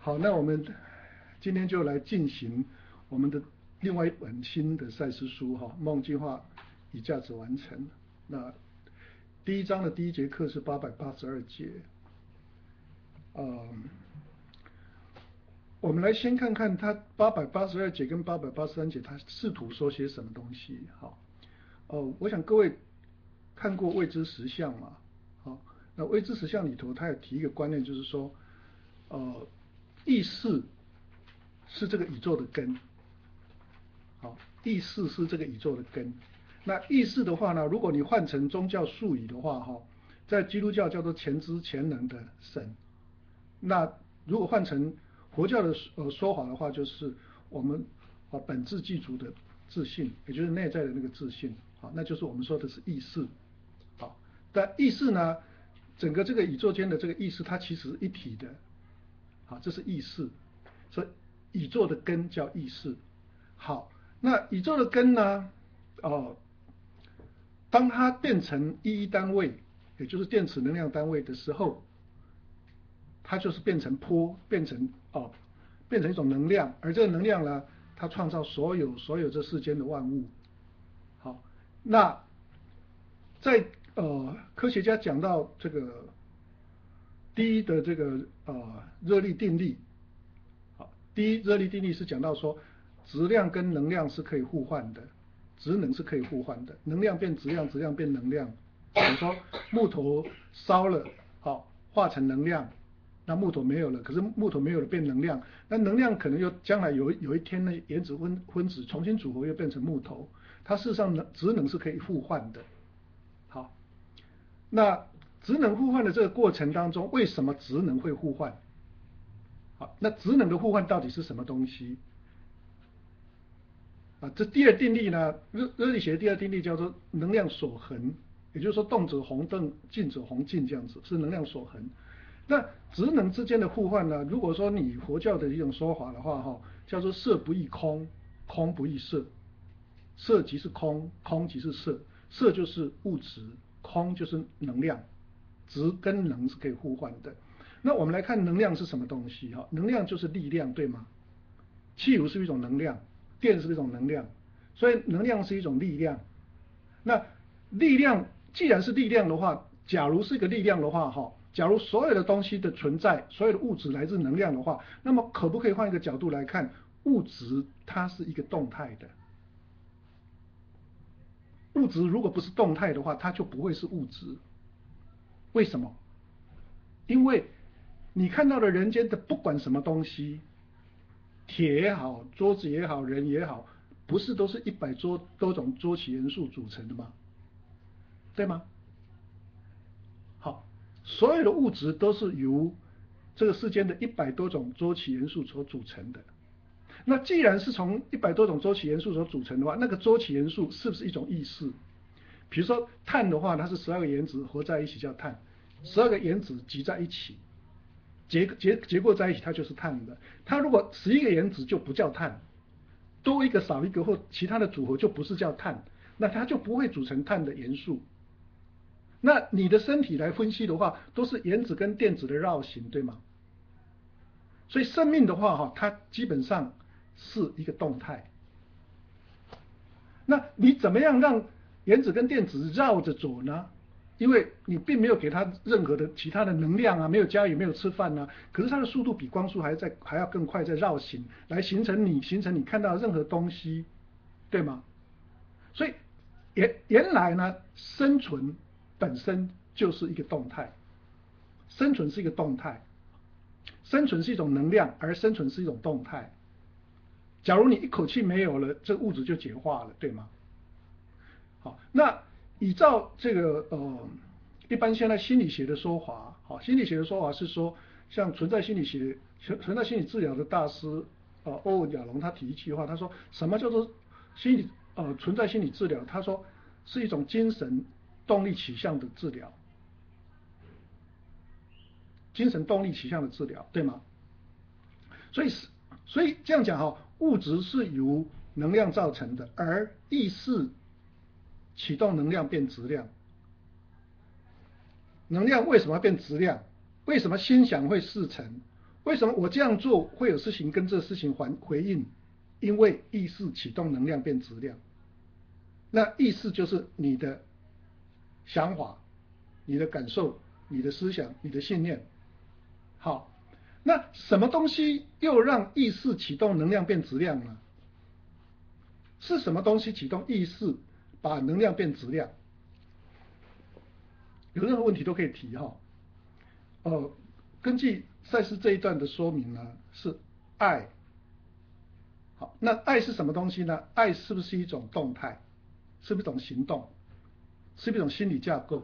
好，那我们今天就来进行我们的另外一本新的赛斯书哈，梦计划以价值完成。那第一章的第一节课是882节，我们来先看看他882节跟883节，他试图说些什么东西。好，我想各位看过未知实相嘛？好，那未知实相里头，他有提一个观念，就是说，意识是这个宇宙的根。好，意识是这个宇宙的根。那意识的话呢，如果你换成宗教术语的话，在基督教叫做全知全能的神。那如果换成佛教的说法的话，就是我们本质具足的自信，也就是内在的那个自信。好，那就是我们说的是意识。好，但意识呢，整个这个宇宙间的这个意识，它其实是一体的。好，这是意识，所以宇宙的根叫意识。好，那宇宙的根呢？当它变成一单位，也就是电磁能量单位的时候，它就是变成波，变成一种能量，而这个能量呢，它创造所有这世间的万物。好，那在科学家讲到这个第一的这个热力定律，好，第一热力定律是讲到说，质量跟能量是可以互换的，质能是可以互换的，能量变质量，质量变能量。比如说木头烧了，好，化成能量，那木头没有了，可是木头没有了变能量，那能量可能又将来有一天呢，原子分子重新组合又变成木头，它事实上质能是可以互换的。好，那质能互换的这个过程当中，为什么质能会互换？好，那质能的互换到底是什么东西？这第二定律呢，热力学第二定律叫做能量守恒，也就是说动者恒动，静者恒静，这样子是能量守恒。那质能之间的互换呢，如果说你佛教的一种说法的话，叫做色不异空，空不异色，色即是空，空即是色，色就是物质，空就是能量，质跟能是可以互换的。那我们来看能量是什么东西哈？能量就是力量，对吗？汽油是一种能量，电是一种能量，所以能量是一种力量。那力量既然是力量的话，假如是一个力量的话，假如所有的东西的存在，所有的物质来自能量的话，那么可不可以换一个角度来看，物质它是一个动态的。物质如果不是动态的话，它就不会是物质。为什么？因为你看到的人间的不管什么东西，铁也好，桌子也好，人也好，不是都是100多种周期元素组成的吗？对吗？好，所有的物质都是由这个世间的100多种周期元素所组成的。那既然是从100多种周期元素所组成的话，那个周期元素是不是一种意识？比如说碳的话，它是12个原子合在一起叫碳，12个原子集在一起，结构在一起，它就是碳的。它如果11个原子就不叫碳，多一个少一个或其他的组合就不是叫碳，那它就不会组成碳的元素。那你的身体来分析的话，都是原子跟电子的绕行，对吗？所以生命的话，它基本上是一个动态。那你怎么样让原子跟电子绕着走呢？因为你并没有给它任何的其他的能量啊，没有加雨，没有吃饭啊，可是它的速度比光速还要更快，在绕行来形成你看到任何东西，对吗？所以原来呢，生存本身就是一个动态，生存是一个动态，生存是一种能量，而生存是一种动态。假如你一口气没有了，这个物质就解化了，对吗？好，那依照这个一般现在心理学的说法，心理学的说法是说，像存在心理治疗的大师欧文亚龙他提一句话，他说什么叫做存在心理治疗？他说是一种精神动力取向的治疗，精神动力取向的治疗，对吗？所以这样讲物质是由能量造成的，而意识启动能量变质量。能量为什么要变质量？为什么心想会事成？ 为什么我这样做会有事情跟这事情回应？因为意识启动能量变质量。那意识就是你的想法、你的感受、你的思想、你的信念。好，那什么东西又让意识启动能量变质量呢？是什么东西启动意识把能量变质量？有任何问题都可以提哈。根据赛斯这一段的说明呢，是爱。好，那爱是什么东西呢？爱是不是一种动态？是不是一种行动？是不是一种心理架构？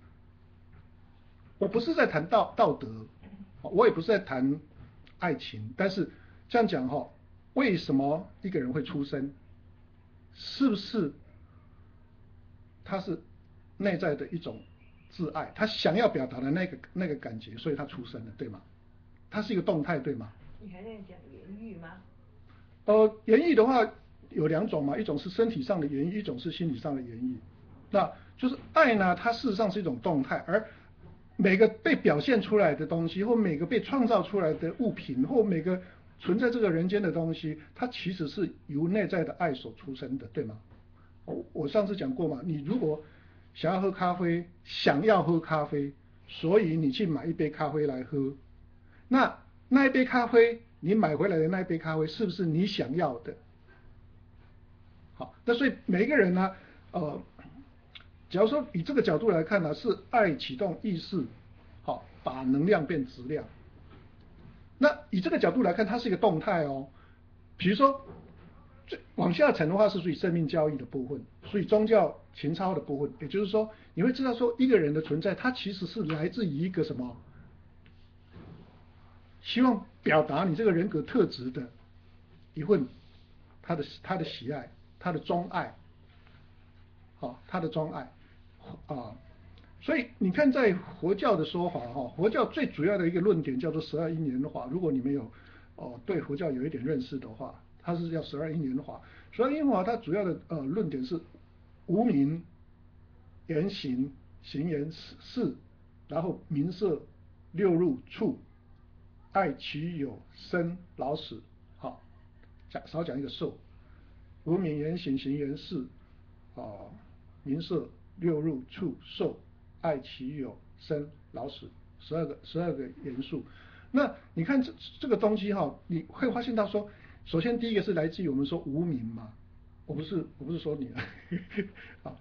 我不是在谈道德，我也不是在谈爱情，但是这样讲哈，为什么一个人会出生？是不是他是内在的一种自爱，他想要表达的那个感觉，所以他出生了，对吗？它是一个动态，对吗？ 你还在讲言语吗？ 言语的话有两种嘛，一种是身体上的言语，一种是心理上的言语。那就是爱呢，它事实上是一种动态，而每个被表现出来的东西，或每个被创造出来的物品，或每个存在这个人间的东西，它其实是由内在的爱所出生的，对吗？我上次讲过嘛，你如果想要喝咖啡，所以你去买一杯咖啡来喝，那一杯咖啡，你买回来的那一杯咖啡是不是你想要的？好，那所以每一个人呢，假如说以这个角度来看呢，是爱启动意识，好，把能量变质量。那以这个角度来看，它是一个动态哦。比如说，往下沉的话是属于生命教育的部分，属于宗教情操的部分。也就是说，你会知道说，一个人的存在，它其实是来自于一个什么？希望表达你这个人格特质的一份他的喜爱，他的钟爱，好，他的钟爱啊。所以你看，在佛教的说法哈，佛教最主要的一个论点叫做12因缘法。如果你们有对佛教有一点认识的话，它是叫12因缘法。12因缘法它主要的论点是无明、言行、行言识，然后名色、六入、处、爱取有、生老死。好，少讲一个受。无明、言行、行言识，名色、六入、处、受、爱取有、生老死，12个元素。那你看这个东西哈，你会发现到说，首先第一个是来自于我们说无明嘛，我不是说你啊，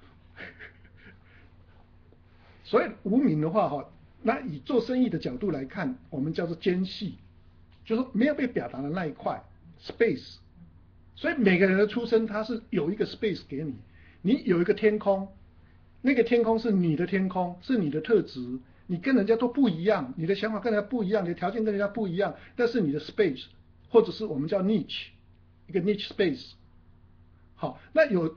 所以无明的话哈，那以做生意的角度来看，我们叫做间隙，就是没有被表达的那一块 space。所以每个人的出生，他是有一个 space 给你，你有一个天空，那个天空是你的天空，是你的特质，你跟人家都不一样，你的想法跟人家不一样，你的条件跟人家不一样，但是你的 space 或者是我们叫 niche， 一个 niche space。好，那有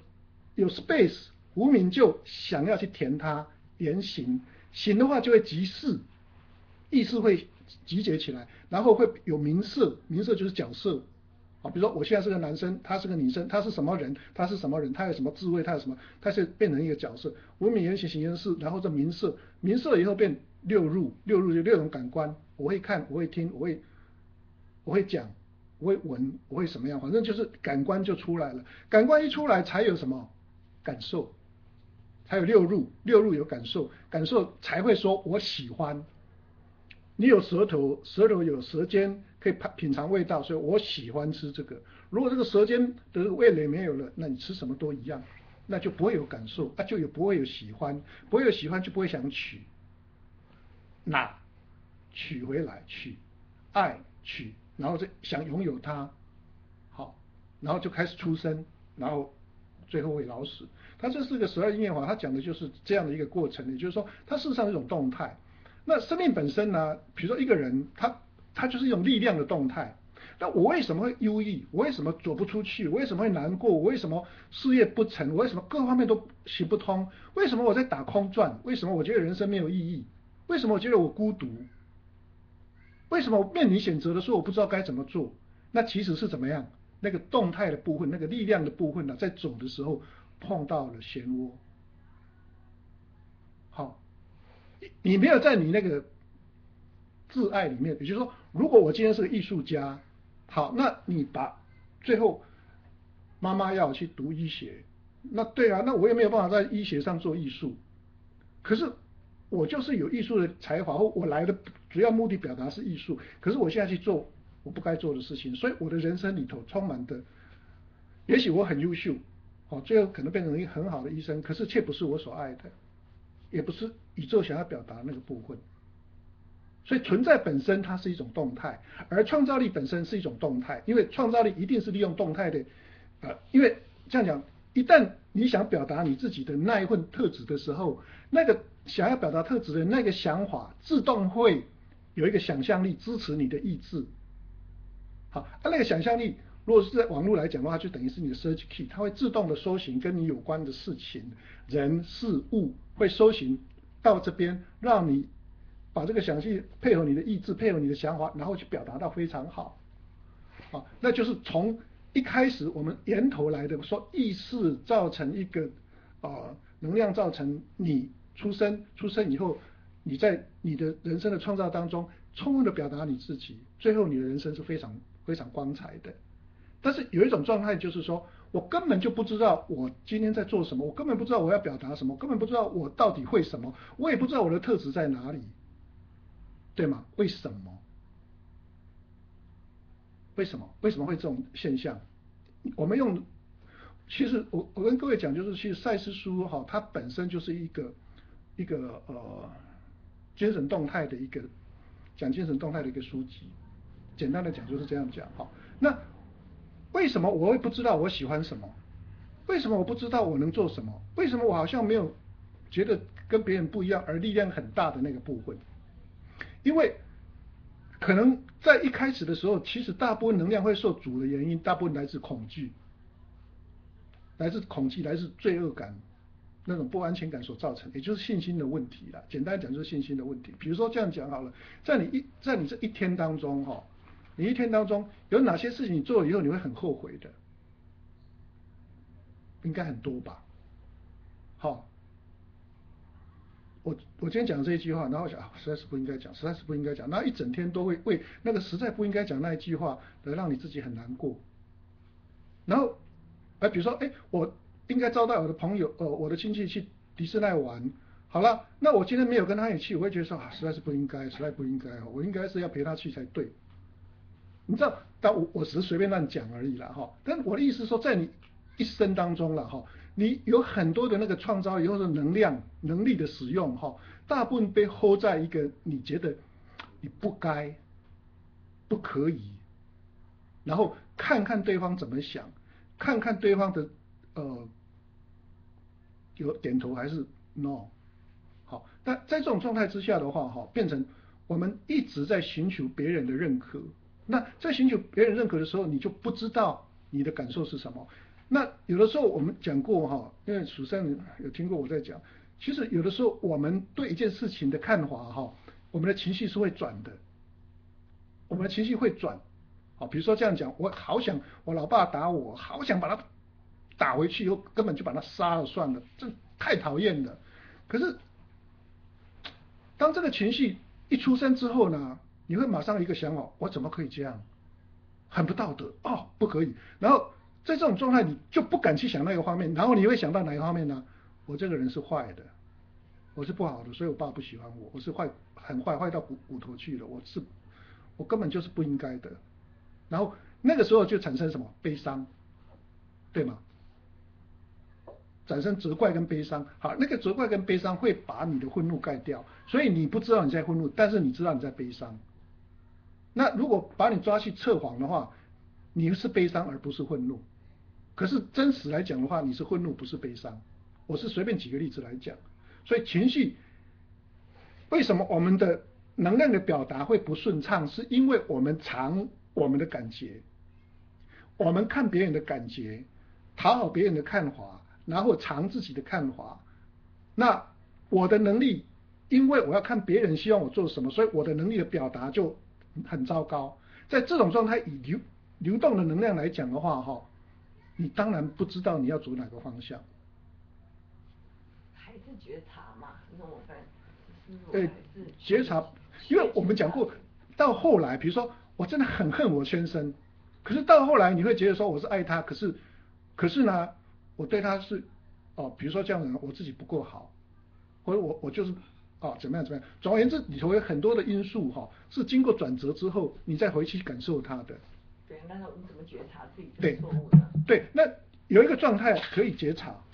space， 无明就想要去填它，言行，行的话就会集市，意识会集结起来，然后会有名色，名色就是角色。比如说我现在是个男生，他是个女生，他是什么人，他是什么人，他有什么智慧，他有什么，他是变成一个角色。无明言行行言识，然后这名色，名色以后变六入，六入就6种感官，我会看，我会听，我会讲，我会闻，我会什么样，反正就是感官就出来了。感官一出来才有什么感受，才有六入，六入有感受，感受才会说我喜欢。你有舌头，舌头有舌尖可以品尝味道，所以我喜欢吃这个。如果这个舌尖的味蕾没有了，那你吃什么都一样，那就不会有感受，就不会有喜欢，不会有喜欢就不会想取，拿取回来，取爱取，然后再想拥有它，好，然后就开始出生，然后最后会老死。它这是个12因缘法，它讲的就是这样的一个过程，也就是说，它事实上是一种动态。那生命本身呢？比如说一个人，他就是一种力量的动态。那我为什么会忧郁？我为什么走不出去？我为什么会难过？我为什么事业不成？我为什么各方面都行不通？为什么我在打空转？为什么我觉得人生没有意义？为什么我觉得我孤独？为什么我面临选择的时候我不知道该怎么做？那其实是怎么样？那个动态的部分，那个力量的部分呢，在走的时候碰到了漩涡。好。你没有在你那个自爱里面，也就是说， 如果我今天是个艺术家，好，那你把最后妈妈要我去读医学，那对啊，那我也没有办法在医学上做艺术，可是我就是有艺术的才华，或我来的主要目的表达是艺术，可是我现在去做我不该做的事情，所以我的人生里头充满的，也许我很优秀，最后可能变成一个很好的医生，可是却不是我所爱的，也不是宇宙想要表达的那个部分。所以存在本身它是一种动态，而创造力本身是一种动态，因为创造力一定是利用动态的，因为这样讲，一旦你想表达你自己的那一份特质的时候，那个想要表达特质的那个想法，自动会有一个想象力支持你的意志。好，那个想象力，如果是在网络来讲的话，就等于是你的 search key， 它会自动的搜寻跟你有关的事情、人、事物，会搜寻到这边，让你把这个想象力配合你的意志，配合你的想法，然后去表达到非常好。那就是从一开始我们源头来的，说意识造成一个能量，造成你出生以后，你在你的人生的创造当中，充分的表达你自己，最后你的人生是非常非常光彩的。但是有一种状态就是说，我根本就不知道我今天在做什么，我根本不知道我要表达什么，根本不知道我到底会什么，我也不知道我的特质在哪里，对吗？为什么？为什么会这种现象？我们用，其实我跟各位讲，就是其实赛斯书它本身就是一个精神动态的一个讲精神动态的一个书籍。简单的讲就是这样讲。那为什么我会不知道我喜欢什么？为什么我不知道我能做什么？为什么我好像没有觉得跟别人不一样，而力量很大的那个部分？因为可能在一开始的时候，其实大部分能量会受阻的原因，大部分来自恐惧，来自罪恶感，那种不安全感所造成，也就是信心的问题啦。简单讲就是信心的问题。比如说这样讲好了，在你这一天当中你一天当中有哪些事情你做了以后你会很后悔的？应该很多吧？我今天讲这一句话，然后我想实在是不应该讲，然后一整天都会为那个实在不应该讲那一句话而让你自己很难过。然后，比如说，我应该招待我的朋友，我的亲戚去迪士尼玩，好了，那我今天没有跟他一起去，我会觉得说实在是不应该，我应该是要陪他去才对。你知道，但我只是随便乱讲而已啦但我的意思是说，在你一生当中啦你有很多的那个创造力或者能力的使用大部分被 hold 在一个你觉得你不该、不可以，然后看看对方怎么想，看看对方的有点头还是 no。那在这种状态之下的话变成我们一直在寻求别人的认可。那在寻求别人认可的时候，你就不知道你的感受是什么。那有的时候我们讲过因为蜀山有听过我在讲，其实有的时候我们对一件事情的看法我们的情绪是会转的，我们的情绪会转。比如说这样讲，我好想我老爸打我，好想把他打回去，以后根本就把他杀了算了，这太讨厌了。可是当这个情绪一出生之后呢，你会马上一个想法，我怎么可以这样？很不道德不可以。然后在这种状态，你就不敢去想那个方面，然后你会想到哪一方面呢？我这个人是坏的，我是不好的，所以我爸不喜欢我，我是很坏到骨头去了，我根本就是不应该的。然后那个时候就产生什么悲伤，对吗？产生责怪跟悲伤。好，那个责怪跟悲伤会把你的愤怒盖掉，所以你不知道你在愤怒，但是你知道你在悲伤。那如果把你抓去测谎的话，你是悲伤而不是愤怒。可是真实来讲的话，你是愤怒不是悲伤。我是随便举个例子来讲。所以情绪为什么我们的能量的表达会不顺畅，是因为我们藏我们的感觉，我们看别人的感觉，讨好别人的看法，然后藏自己的看法。那我的能力，因为我要看别人希望我做什么，所以我的能力的表达就很糟糕。在这种状态，以流动的能量来讲的话你当然不知道你要走哪个方向。 还是觉察嘛，那我在觉察，因为我们讲过， 到后来，比如说我真的很恨我先生，可是到后来你会觉得说我是爱他，可是呢，我对他是比如说这样的，我自己不够好，或者我就是怎么样怎么样。总而言之，里头有很多的因素是经过转折之后，你再回去感受它的。 对，那我们怎么觉察自己的错误呢？ 对，那有一个状态可以觉察，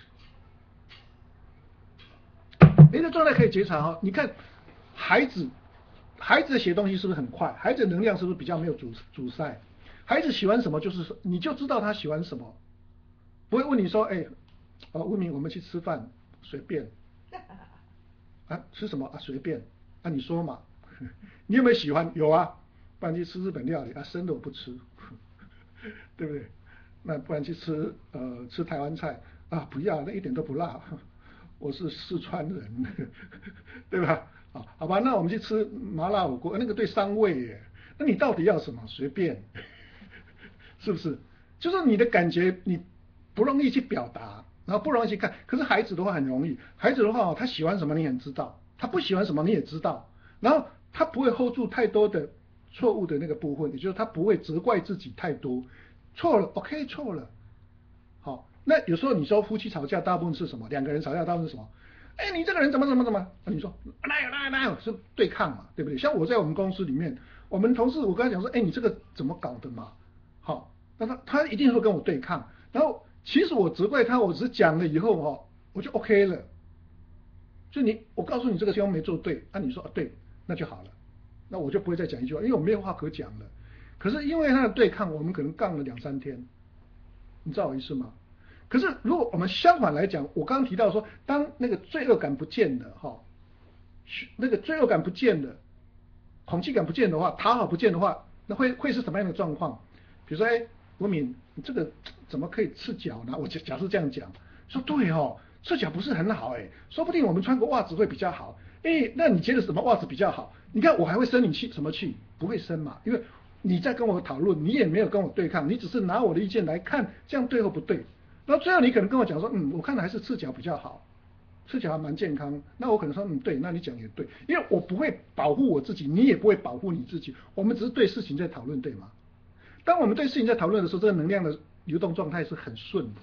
一个状态可以觉察你看孩子的学东西是不是很快？孩子的能量是不是比较没有阻塞？孩子喜欢什么，就是你就知道他喜欢什么，不会问你说，文明我们去吃饭，随便，吃什么随便，你说嘛，你有没有喜欢？有啊，不然去吃日本料理生的我不吃，对不对？那不然去吃台湾菜不要，那一点都不辣，我是四川人，对吧？好吧，那我们去吃麻辣火锅，那个对伤胃耶。那你到底要什么？随便，是不是？就是你的感觉，你不容易去表达，然后不容易去看。可是孩子的话很容易，孩子的话他喜欢什么你很知道，他不喜欢什么你也知道，然后他不会 hold 住太多的错误的那个部分，也就是他不会责怪自己太多，错了 OK 错了。好，那有时候你说夫妻吵架大部分是什么？两个人吵架大部分是什么？你这个人怎么？你说哪有是对抗嘛，对不对？像我在我们公司里面，我们同事我跟他讲说，你这个怎么搞的嘛？好，那他一定会跟我对抗。然后其实我责怪他，我只是讲了以后我就 OK 了。就我告诉你这个地方没做对，你说对，那就好了，那我就不会再讲一句话，因为我没有话可讲了。可是因为他的对抗，我们可能杠了2-3天，你知道我意思吗？可是如果我们相反来讲，我刚刚提到说，当那个罪恶感不见了那个罪恶感不见了，恐惧感不见的话，讨好不见的话，那会是什么样的状况？比如说，文敏，你这个怎么可以赤脚呢？我假设这样讲，说对赤脚不是很好说不定我们穿个袜子会比较好。那你觉得什么袜子比较好？你看我还会生你气什么气？不会生嘛，因为你在跟我讨论，你也没有跟我对抗，你只是拿我的意见来看，这样对或不对。然后最后你可能跟我讲说，我看还是赤脚比较好，赤脚还蛮健康。那我可能说，对，那你讲也对，因为我不会保护我自己，你也不会保护你自己，我们只是对事情在讨论，对吗？当我们对事情在讨论的时候，这个能量的流动状态是很顺的，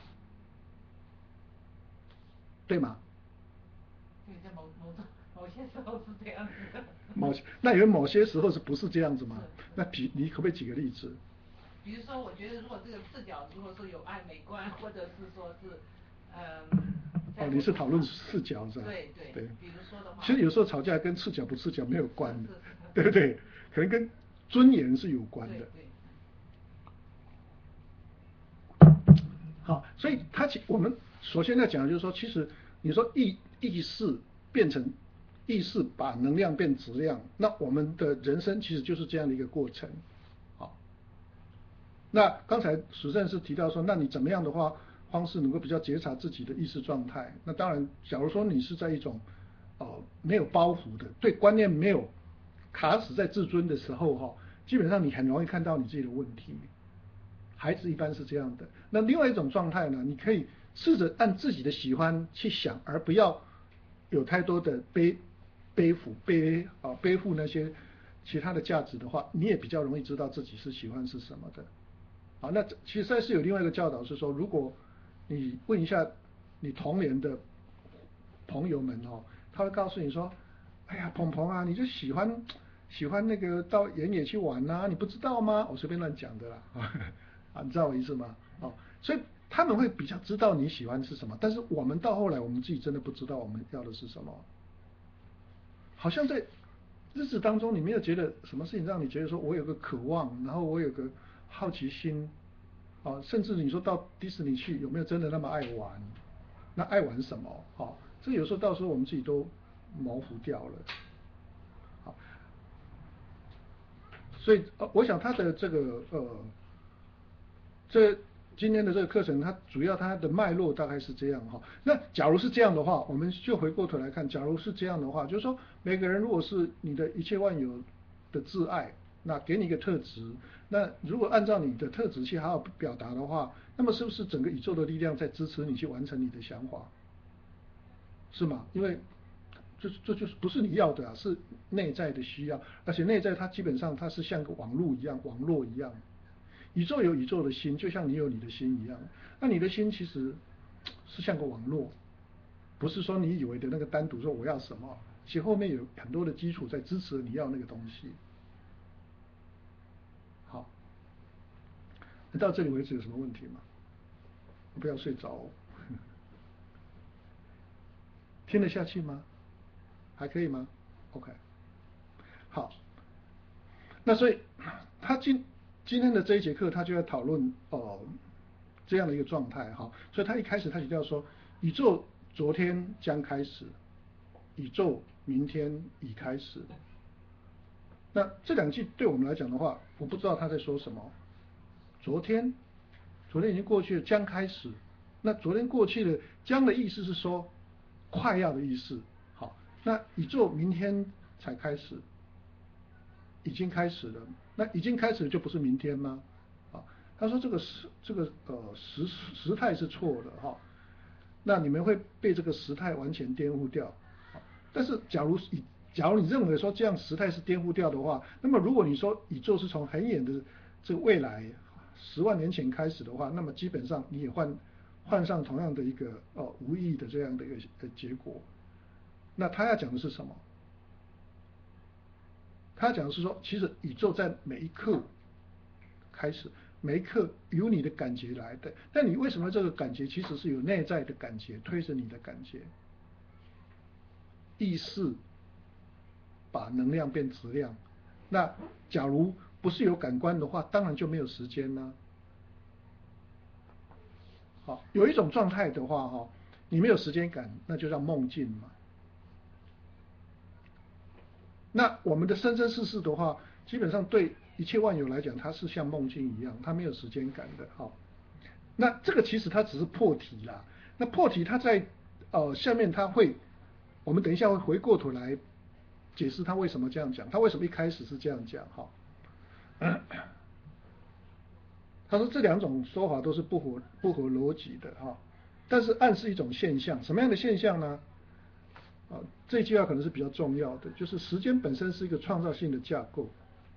对吗？ 对，在某些时候是这样子的。 那有某些时候是不是这样子吗？那你可不可以举个例子？ 比如说，我觉得如果这个视角如果说有碍美观，或者是说是你是讨论视角是吧？ 对。比如说的话， 其实有时候吵架跟赤脚不赤脚没有关的，对不对？可能跟尊严是有关的。好，所以我们首先要讲的就是说，其实你说意识变成意识，把能量变质量，那我们的人生其实就是这样的一个过程。好，那刚才史正是提到说，那你怎么样的方式能够比较觉察自己的意识状态？那当然，假如说你是在一种没有包袱的，对观念没有卡死在自尊的时候基本上你很容易看到你自己的问题。孩子一般是这样的。那另外一种状态呢，你可以试着按自己的喜欢去想，而不要有太多的背负那些其他的价值的话，你也比较容易知道自己是喜欢是什么的。好，那其实是有另外一个教导是说，如果你问一下你同年的朋友们他会告诉你说，哎呀，鹏鹏啊，你就喜欢那个到原野去玩啊，你不知道吗？我随便乱讲的啦。你知道我意思吗？所以他们会比较知道你喜欢是什么，但是我们到后来我们自己真的不知道我们要的是什么。好像在日子当中，你没有觉得什么事情让你觉得说我有个渴望，然后我有个好奇心甚至你说到迪士尼去，有没有真的那么爱玩？那爱玩什么？这有时候到时候我们自己都模糊掉了。好，所以我想他的这个今天的这个课程，它主要它的脉络大概是这样那假如是这样的话，我们就回过头来看，假如是这样的话，就是说每个人如果是你的一切万有的挚爱，那给你一个特质，那如果按照你的特质去好好表达的话，那么是不是整个宇宙的力量在支持你去完成你的想法？是吗？因为这就是不是你要的啊，是内在的需要，而且内在它基本上它是像个网络一样，宇宙有宇宙的心，就像你有你的心一样。那你的心其实是像个网络，不是说你以为的那个单独说我要什么，其实后面有很多的基础在支持你要那个东西。好，到这里为止有什么问题吗？不要睡着哦。听得下去吗？还可以吗 ？OK， 好。那所以他今天的这一节课，他就在讨论这样的一个状态哈。所以他一开始他提到说，宇宙昨天将开始，宇宙明天已开始。那这两句对我们来讲的话，我不知道他在说什么。昨天已经过去了，将开始。那昨天过去了，将的意思是说快要的意思。好，那宇宙明天才开始，已经开始了。那已经开始就不是明天吗？啊，他说这个时态是错的哈。那你们会被这个时态完全颠覆掉。但是假如你认为说这样时态是颠覆掉的话，那么如果你说宇宙是从很远的这个未来10万年前开始的话，那么基本上你也换上同样的一个无意义的这样的一个结果。那他要讲的是什么？他讲的是说，其实宇宙在每一刻开始，每一刻由你的感觉来的。但你为什么这个感觉其实是有内在的感觉推着你的感觉？意识把能量变质量。那假如不是有感官的话，当然就没有时间啦。好，有一种状态的话哈，你没有时间感，那就叫梦境嘛。那我们的生生世世的话，基本上对一切万有来讲，它是像梦境一样，它没有时间感的。好，那这个其实它只是破题啦。那破题它在下面它会，我们等一下会回过头来解释他为什么这样讲，他为什么一开始是这样讲哈。他说这两种说法都是不合逻辑的哈，但是暗示一种现象，什么样的现象呢？这句话可能是比较重要的，就是时间本身是一个创造性的架构。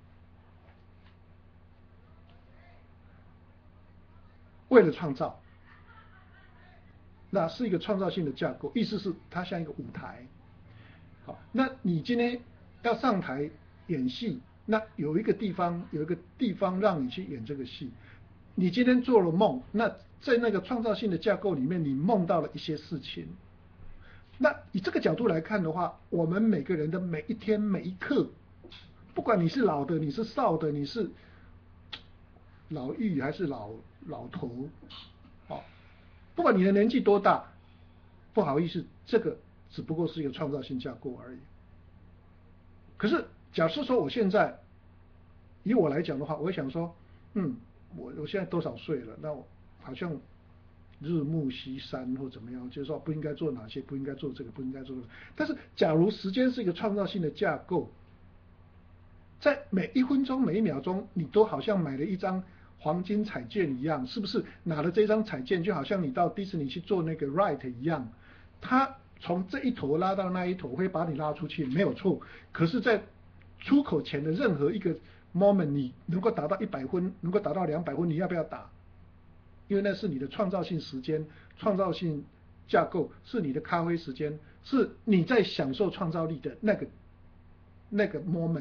为了创造，那是一个创造性的架构，意思是它像一个舞台。好，那你今天要上台演戏，那有一个地方让你去演这个戏。你今天做了梦，那在那个创造性的架构里面，你梦到了一些事情。那以这个角度来看的话，我们每个人的每一天每一刻，不管你是老的，你是少的，你是老妪还是老头，不管你的年纪多大，不好意思，这个只不过是一个创造性架构而已。可是假设说我现在以我来讲的话，我会想说，我现在多少岁了？那我好像日暮西山或怎么样，就是说不应该做哪些，不应该做这个，不应该做这个。但是假如时间是一个创造性的架构，在每一分钟每一秒钟，你都好像买了一张黄金彩券一样，是不是？拿了这张彩券，就好像你到迪士尼去做那个 ride 一样，它从这一头拉到那一头，会把你拉出去，没有错。可是，在出口前的任何一个 moment， 你能够达到100分，能够达到200分，你要不要打？因为那是你的创造性时间，创造性架构，是你的咖啡时间，是你在享受创造力的那个 moment。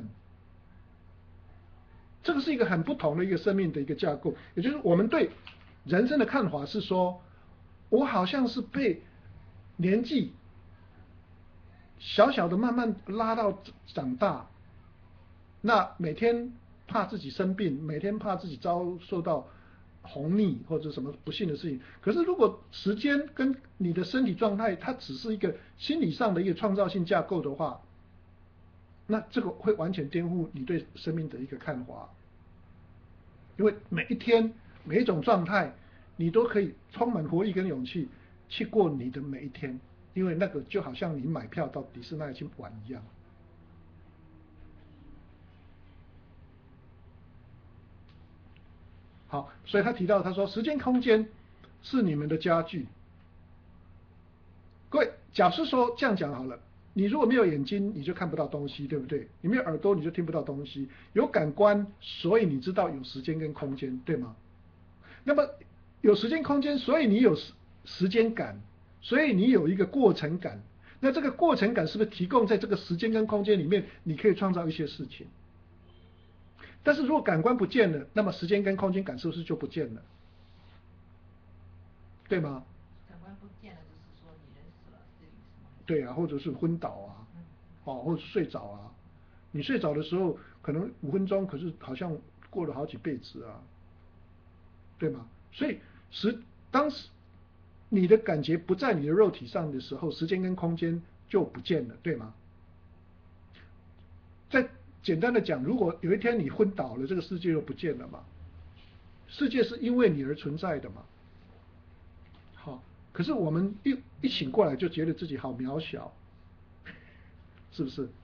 这个是一个很不同的一个生命的一个架构，也就是我们对人生的看法是说，我好像是被年纪小小的慢慢拉到长大，那每天怕自己生病，每天怕自己遭受到红逆或者什么不幸的事情。可是如果时间跟你的身体状态，它只是一个心理上的一个创造性架构的话，那这个会完全颠覆你对生命的一个看法。因为每一天每一种状态，你都可以充满活力跟勇气去过你的每一天，因为那个就好像你买票到迪士尼去玩一样。好，所以他提到，他说时间空间是你们的家具。各位，假设说这样讲好了， 你如果没有眼睛，你就看不到东西，对不对？你没有耳朵，你就听不到东西。有感官，所以你知道有时间跟空间，对吗？那么有时间空间，所以你有时间感，所以你有一个过程感。那这个过程感是不是提供在这个时间跟空间里面，你可以创造一些事情？但是如果感官不见了，那么时间跟空间感是不是就不见了？对吗？ 感官不见了，就是说你人死了，这个意思吗？ 对啊，或者是昏倒啊，或者睡着啊。你睡着的时候可能5分钟，可是好像过了好几辈子啊，对吗？所以当时你的感觉不在你的肉体上的时候，时间跟空间就不见了，对吗？再简单的讲，如果有一天你昏倒了，这个世界就不见了嘛？世界是因为你而存在的嘛？好，可是我们一醒过来就觉得自己好渺小，是不是？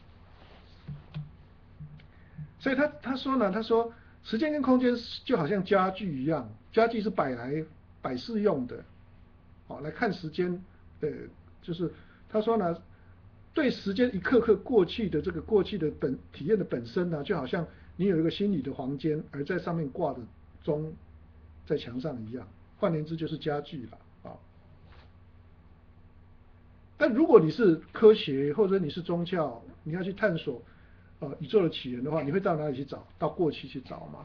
所以他说呢，他说时间跟空间就好像家具一样，家具是摆饰用的，来看时间，就是他说呢，对时间一刻刻过去的这个过去的体验的本身呢，就好像你有一个心理的房间，而在上面挂的钟在墙上一样，换言之就是家具了啊。但如果你是科学或者你是宗教，你要去探索宇宙的起源的话，你会到哪里去找？到过去去找吗？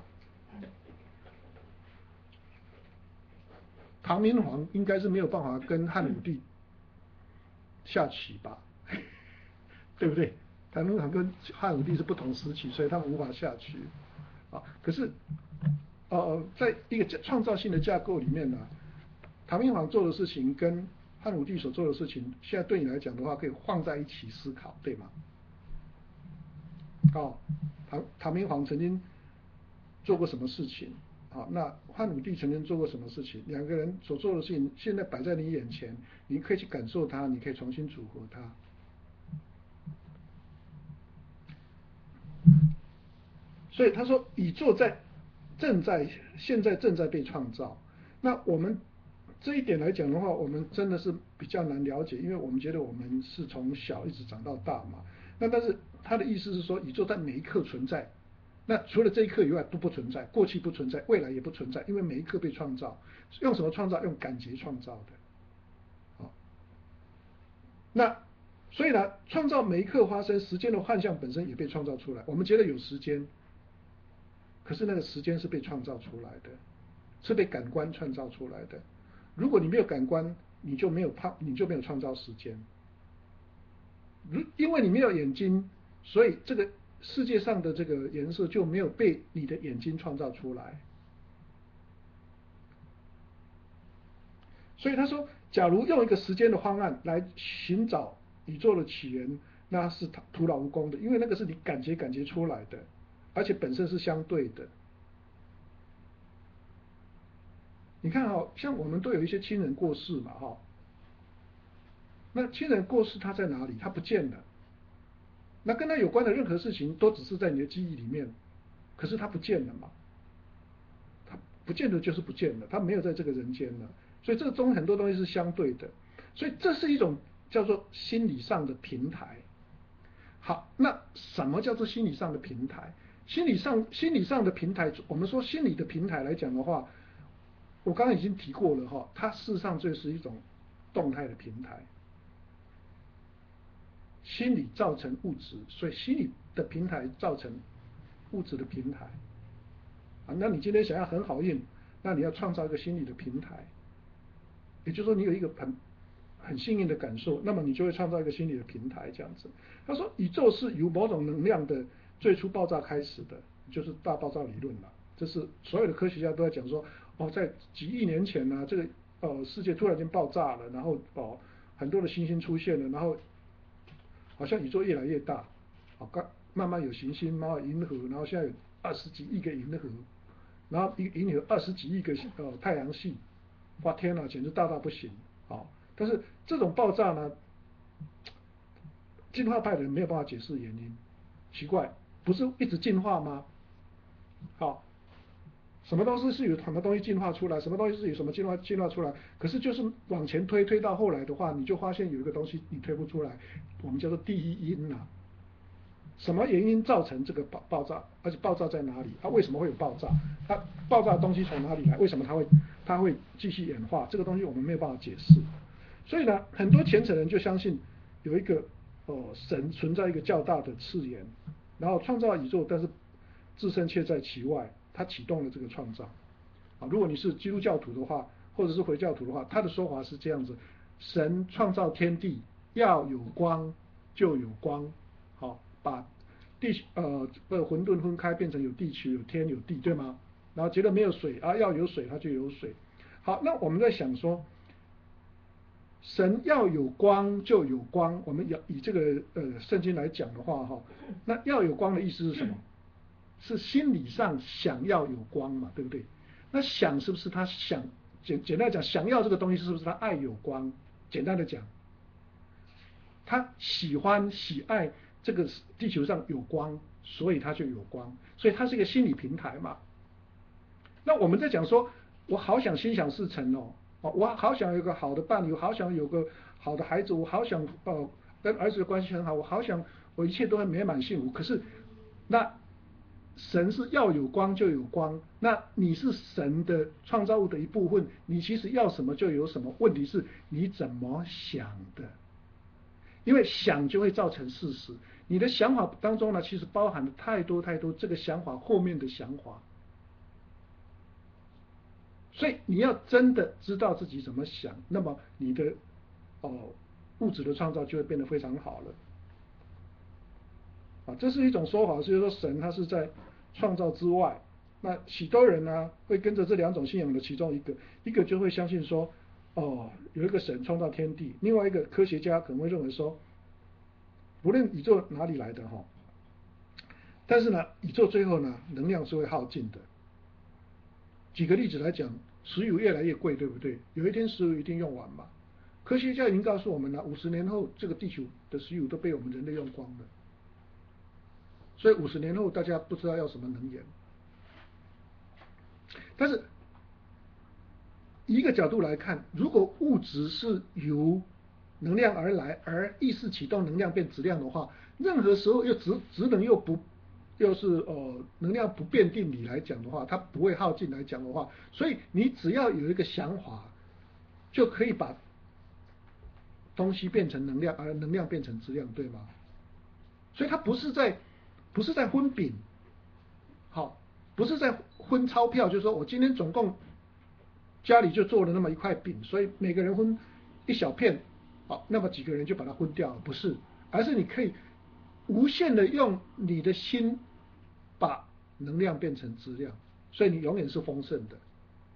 唐明皇应该是没有办法跟汉武帝下棋吧，对不对？唐明皇跟汉武帝是不同时期，所以他们无法下棋啊。可是在一个创造性的架构里面呢，唐明皇做的事情跟汉武帝所做的事情，现在对你来讲的话，可以放在一起思考，对吗？唐明皇曾经做过什么事情？那汉武帝曾经做过什么事情？两个人所做的事情现在摆在你眼前，你可以去感受它，你可以重新组合它。所以他说，宇宙现在正在被创造。那我们这一点来讲的话，我们真的是比较难了解，因为我们觉得我们是从小一直长到大嘛。那但是他的意思是说，宇宙在每一刻存在。那除了这一刻以外都不存在，过去不存在，未来也不存在，因为每一刻被创造。用什么创造？用感觉创造的。好，那所以呢，创造每一刻发生，时间的幻象本身也被创造出来。我们觉得有时间，可是那个时间是被创造出来的，是被感官创造出来的。如果你没有感官，你就没有创造时间。因为你没有眼睛，所以这个世界上的这个颜色就没有被你的眼睛创造出来。所以他说，假如用一个时间的方案来寻找宇宙的起源，那是徒劳无功的，因为那个是你感觉出来的，而且本身是相对的。你看像我们都有一些亲人过世嘛，那亲人过世他在哪里？他不见了。那跟他有关的任何事情都只是在你的记忆里面，可是他不见了嘛，他不见了就是不见了，他没有在这个人间了。所以这个中很多东西是相对的，所以这是一种叫做心理上的平台。好，那什么叫做心理上的平台？心理上的平台，我们说心理的平台来讲的话，我刚刚已经提过了它事实上就是一种动态的平台。心理造成物质，所以心理的平台造成物质的平台。那你今天想要很好运，那你要创造一个心理的平台，也就是说你有一个很幸运的感受，那么你就会创造一个心理的平台这样子。他说宇宙是由某种能量的最初爆炸开始的，就是大爆炸理论了。这是所有的科学家都在讲说，在几亿年前呢，这个世界突然间爆炸了，然后很多的星星出现了，然后好像宇宙越来越大，慢慢有行星，慢慢有银河，然后现在有20几亿个银河，然后一个银河20几亿个太阳系，哇天哪，简直大到不行。但是这种爆炸呢，进化派的人没有办法解释原因，奇怪，不是一直进化吗？ 什么东西是有什么东西进化出来，什么东西是有什么进化出来，可是就是往前推到后来的话，你就发现有一个东西你推不出来，我们叫做第一因啊。什么原因造成这个爆炸？而且爆炸在哪里？它为什么会有爆炸？它爆炸的东西从哪里来？为什么它会继续演化？这个东西我们没有办法解释。所以呢，很多虔诚人就相信有一个神存在一个较大的次元，然后创造宇宙，但是自身却在其外，他启动了这个创造。啊，如果你是基督教徒的话，或者是回教徒的话，他的说法是这样子：神创造天地，要有光就有光，好，把混沌分开，变成有地球、有天、有地，对吗？然后觉得没有水啊，要有水，它就有水。好，那我们在想说，神要有光就有光，我们以这个圣经来讲的话哈，那要有光的意思是什么？是心理上想要有光嘛，对不对？那想是不是他想简单讲，想要这个东西是不是他爱有光？简单的讲，他喜爱这个地球上有光，所以他就有光，所以它是一个心理平台嘛。那我们在讲说，我好想心想事成哦，我好想有个好的伴侣，我好想有个好的孩子，我好想跟儿子的关系很好，我好想我一切都很美满幸福。可是那神是要有光就有光，那你是神的创造物的一部分，你其实要什么就有什么。问题是你怎么想的？因为想就会造成事实，你的想法当中呢，其实包含了太多这个想法后面的想法。所以你要真的知道自己怎么想，那么你的物质的创造就会变得非常好了。这是一种说法，就是说神他是在创造之外。那许多人呢会跟着这两种信仰的其中一个就会相信说，有一个神创造天地，另外一个科学家可能会认为说，不论宇宙哪里来的但是呢，宇宙最后呢能量是会耗尽的。举个例子来讲，石油越来越贵，对不对？有一天石油一定用完嘛。科学家已经告诉我们了，50年后这个地球的石油都被我们人类用光了。所以50年后大家不知道要什么能源。但是一个角度来看，如果物质是由能量而来，而意识启动能量变质量的话，任何时候又质能又是能量不变定理来讲的话，它不会耗尽来讲的话，所以你只要有一个想法，就可以把东西变成能量，而能量变成质量，对吗？所以它不是在分饼，好，不是在分钞票，就是说我今天总共家里就做了那么一块饼，所以每个人分一小片，好，那么几个人就把它分掉了，不是，而是你可以无限的用你的心把能量变成质量，所以你永远是丰盛的。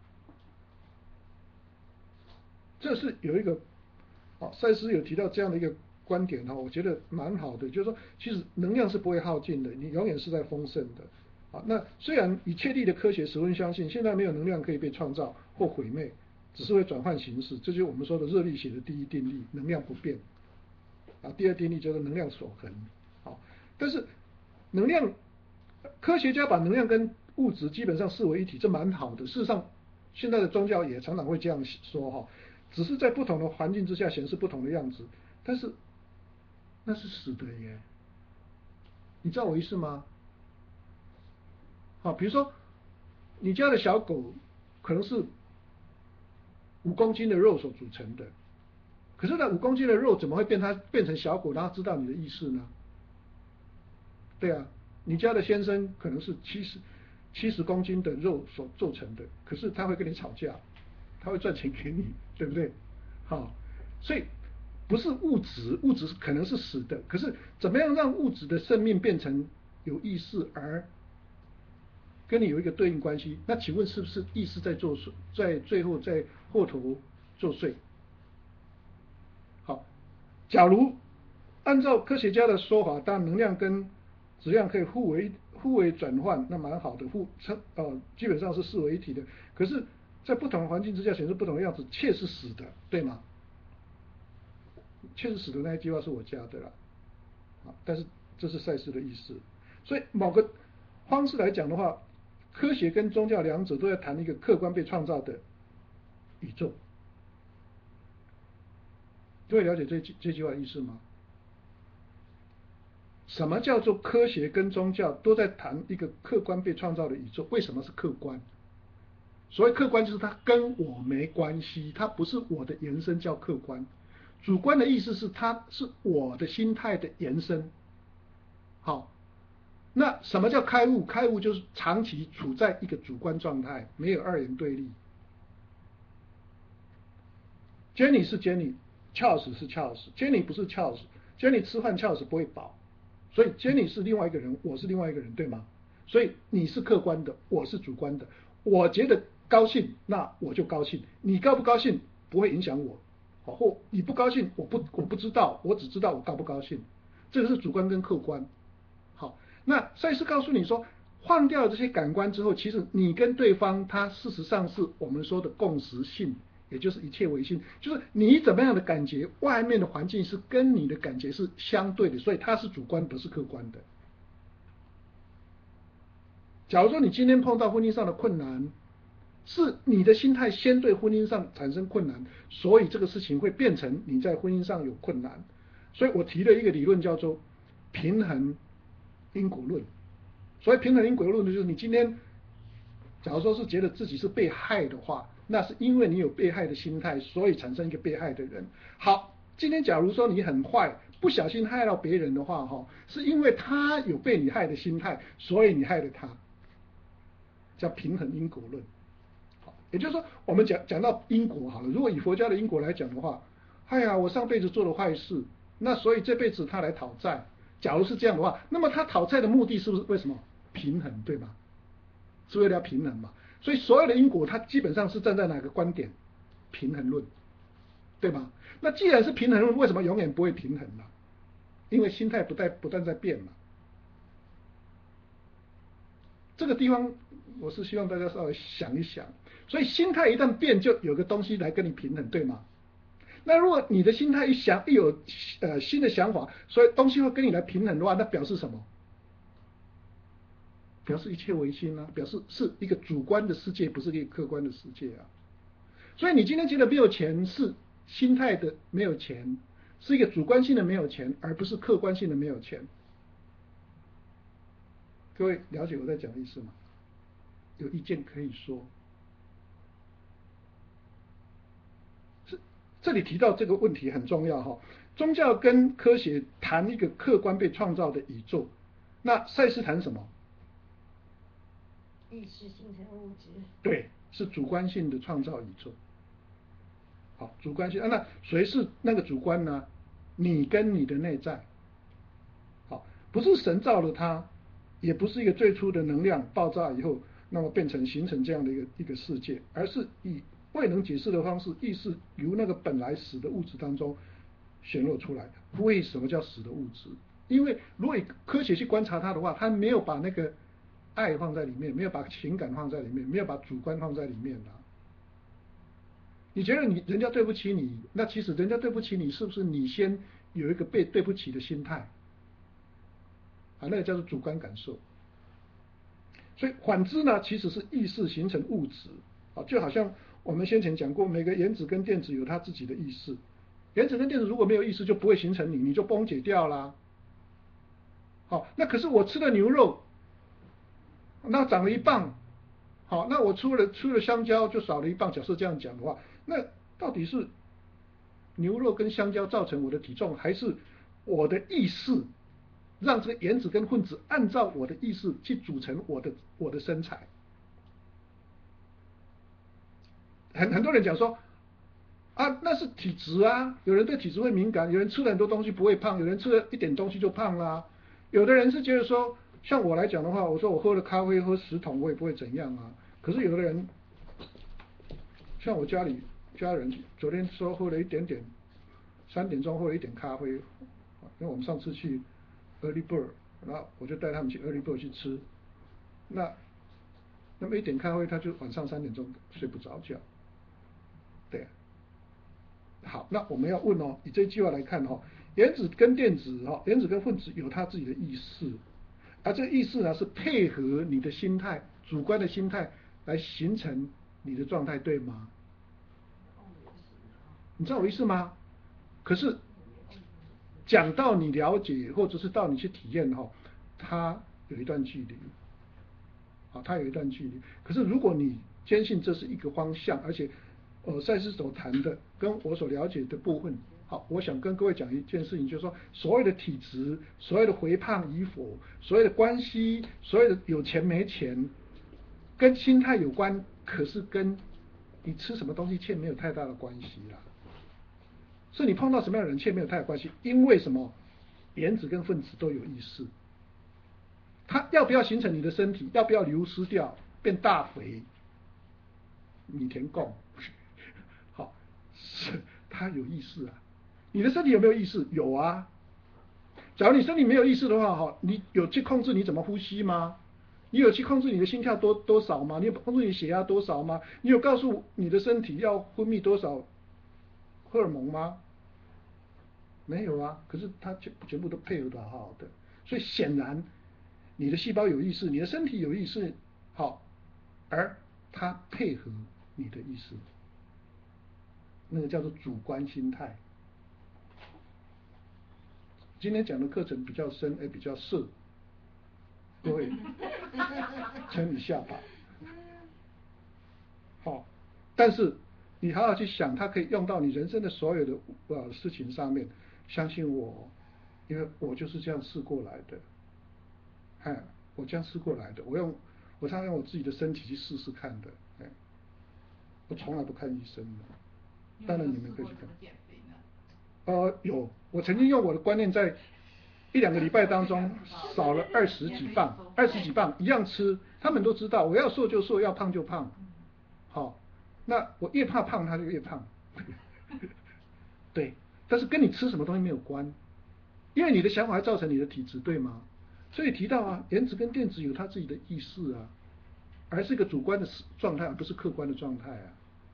这是有一个赛斯有提到这样的一个观点我觉得蛮好的，就是说其实能量是不会耗尽的，你永远是在丰盛的。那虽然以确立的科学十分相信现在没有能量可以被创造或毁灭，只是会转换形式，这就是我们说的热力学的第一定律，能量不变。第二定律叫做能量守恒。但是能量科学家把能量跟物质基本上视为一体，这蛮好的。事实上现在的宗教也常常会这样说只是在不同的环境之下显示不同的样子，但是那是死的耶，你知道我意思吗？比如说你家的小狗可能是5公斤的肉所组成的，可是那5公斤的肉怎么会变成小狗，然后知道你的意识呢？对啊，你家的先生可能是70公斤的肉所做成的，可是他会跟你吵架，他会赚钱给你，对不对？所以不是物质可能是死的，可是怎么样让物质的生命变成有意识，而跟你有一个对应关系？那请问是不是意识在作祟，在最后在后头作祟？假如按照科学家的说法，当然能量跟质量可以互为转换，那蛮好的，基本上是视为一体的。可是，在不同的环境之下显示不同的样子，却是死的，对吗？确实死的那一句话是我加的啦，但是这是赛斯的意思。所以某个方式来讲的话， 科学跟宗教两者都在谈一个客观被创造的宇宙。各位了解这句话的意思吗？什么叫做科学跟宗教都在谈一个客观被创造的宇宙？为什么是客观？所谓客观就是它跟我没关系，它不是我的延伸叫客观。主观的意思是它是我的心态的延伸。好，那什么叫开悟？开悟就是长期处在一个主观状态，没有二元对立。Jenny 是 Jenny，Charles 是 Charles，Jenny 不是 Charles，Jenny 吃饭 Charles 不会饱，所以 Jenny 是另外一个人，我是另外一个人，对吗？所以你是客观的，我是主观的。我觉得高兴，那我就高兴。你高不高兴不会影响我，或你不高兴，我不知道，我只知道我高不高兴。这个是主观跟客观。好，那赛斯告诉你说，换掉这些感官之后，其实你跟对方，他事实上是我们说的共识性，也就是一切唯心，就是你怎么样的感觉，外面的环境是跟你的感觉是相对的，所以它是主观，不是客观的。假如说你今天碰到婚姻上的困难，是你的心态先对婚姻上产生困难，所以这个事情会变成你在婚姻上有困难。所以我提了一个理论叫做平衡因果论。所谓平衡因果论，就是你今天假如说是觉得自己是被害的话，那是因为你有被害的心态，所以产生一个被害的人。好，今天假如说你很坏，不小心害到别人的话，是因为他有被你害的心态，所以你害了他，叫平衡因果论。好，也就是说，我们讲到因果好了，如果以佛家的因果来讲的话，哎呀，我上辈子做了坏事，那所以这辈子他来讨债。假如是这样的话，那么他讨债的目的是不是为什么？平衡，对吗？是为了要平衡嘛。所以所有的因果，它基本上是站在哪个观点？平衡论，对吗？那既然是平衡论，为什么永远不会平衡呢？因为心态不断在变嘛。这个地方我是希望大家稍微想一想。所以心态一旦变，就有个东西来跟你平衡，对吗？那如果你的心态一有新的想法，所以东西会跟你来平衡的话，那表示什么？表示一切唯心啊，表示是一个主观的世界，不是一个客观的世界啊。所以你今天觉得没有钱，是心态的没有钱，是一个主观性的没有钱，而不是客观性的没有钱。各位了解我在讲的意思吗？有意见可以说。这里提到这个问题很重要哈，宗教跟科学谈一个客观被创造的宇宙，那赛斯谈什么？ 意识形成物质。 对，是主观性的创造宇宙。好，主观性那谁是那个主观呢？你跟你的内在。好，不是神造了它，也不是一个最初的能量爆炸以后，那么形成这样的一个世界，而是以未能解释的方式，意识由那个本来死的物质当中显露出来的。为什么叫死的物质？因为如果以科学去观察它的话，它没有把那个爱放在里面，没有把情感放在里面，没有把主观放在里面的。你觉得人家对不起你，那其实人家对不起你，是不是你先有一个被对不起的心态？那个叫做主观感受。所以反之呢，其实是意识形成物质。就好像我们先前讲过，每个原子跟电子有它自己的意识。原子跟电子如果没有意识，就不会形成你就崩解掉啦。好，那可是我吃了牛肉，那长了1磅。好，那我吃了香蕉就少了1磅。假设这样讲的话，那到底是牛肉跟香蕉造成我的体重，还是我的意识让这个原子跟分子按照我的意识去组成我的身材？很多人讲说那是体质啊，有人对体质会敏感，有人吃了很多东西不会胖，有人吃了一点东西就胖啦。有的人是觉得说，像我来讲的话，我说我喝了咖啡喝10桶我也不会怎样啊。可是有的人，像我家人昨天说喝了一点点，3点钟喝了一点咖啡，因为我们上次去 Early Bird， 然后我就带他们去 Early Bird 去吃，那么一点咖啡他就晚上3点钟睡不着觉。对，好，那我们要问以这句话来看原子跟电子原子跟分子有它自己的意识，而这个意识呢是配合你的心态主观的心态来形成你的状态，对吗？你知道我意思吗？可是讲到你了解，或者是到你去体验它有一段距离，它有一段距离。可是如果你坚信这是一个方向，而且赛斯所谈的跟我所了解的部分，好，我想跟各位讲一件事情，就是说所谓的体质，所谓的肥胖与否，所谓的关系，所谓的有钱没钱，跟心态有关，可是跟你吃什么东西却没有太大的关系啦。是你碰到什么样的人却没有太大关系，因为什么？原子跟分子都有意识，它要不要形成你的身体，要不要流失掉变大肥，米田共，好，是它有意识啊。你的身体有没有意识？有啊。假如你身体没有意识的话，你有去控制你怎么呼吸吗？你有去控制你的心跳多少吗？你有控制你血压多少吗？你有告诉你的身体要分泌多少荷尔蒙吗？没有啊。可是它全部都配合得好好的，所以显然你的细胞有意识，你的身体有意识，好，而它配合你的意识，那个叫做主观心态。今天讲的课程比较深，比较涩，各位撑一下吧。好，但是你好好去想，它可以用到你人生的所有的事情上面。相信我，因为我就是这样试过来的。我这样试过来的，我常常用我自己的身体去试试看的。我从来不看医生的。当然你们可以去看。有，我曾经用我的观念在1-2个礼拜当中少了20几磅，一样吃，他们都知道，我要瘦就瘦，要胖就胖。好，那我越怕胖，他就越胖。对，但是跟你吃什么东西没有关，因为你的想法会造成你的体质，对吗？所以提到啊，原子跟电子有它自己的意识啊，而是一个主观的状态，而不是客观的状态啊。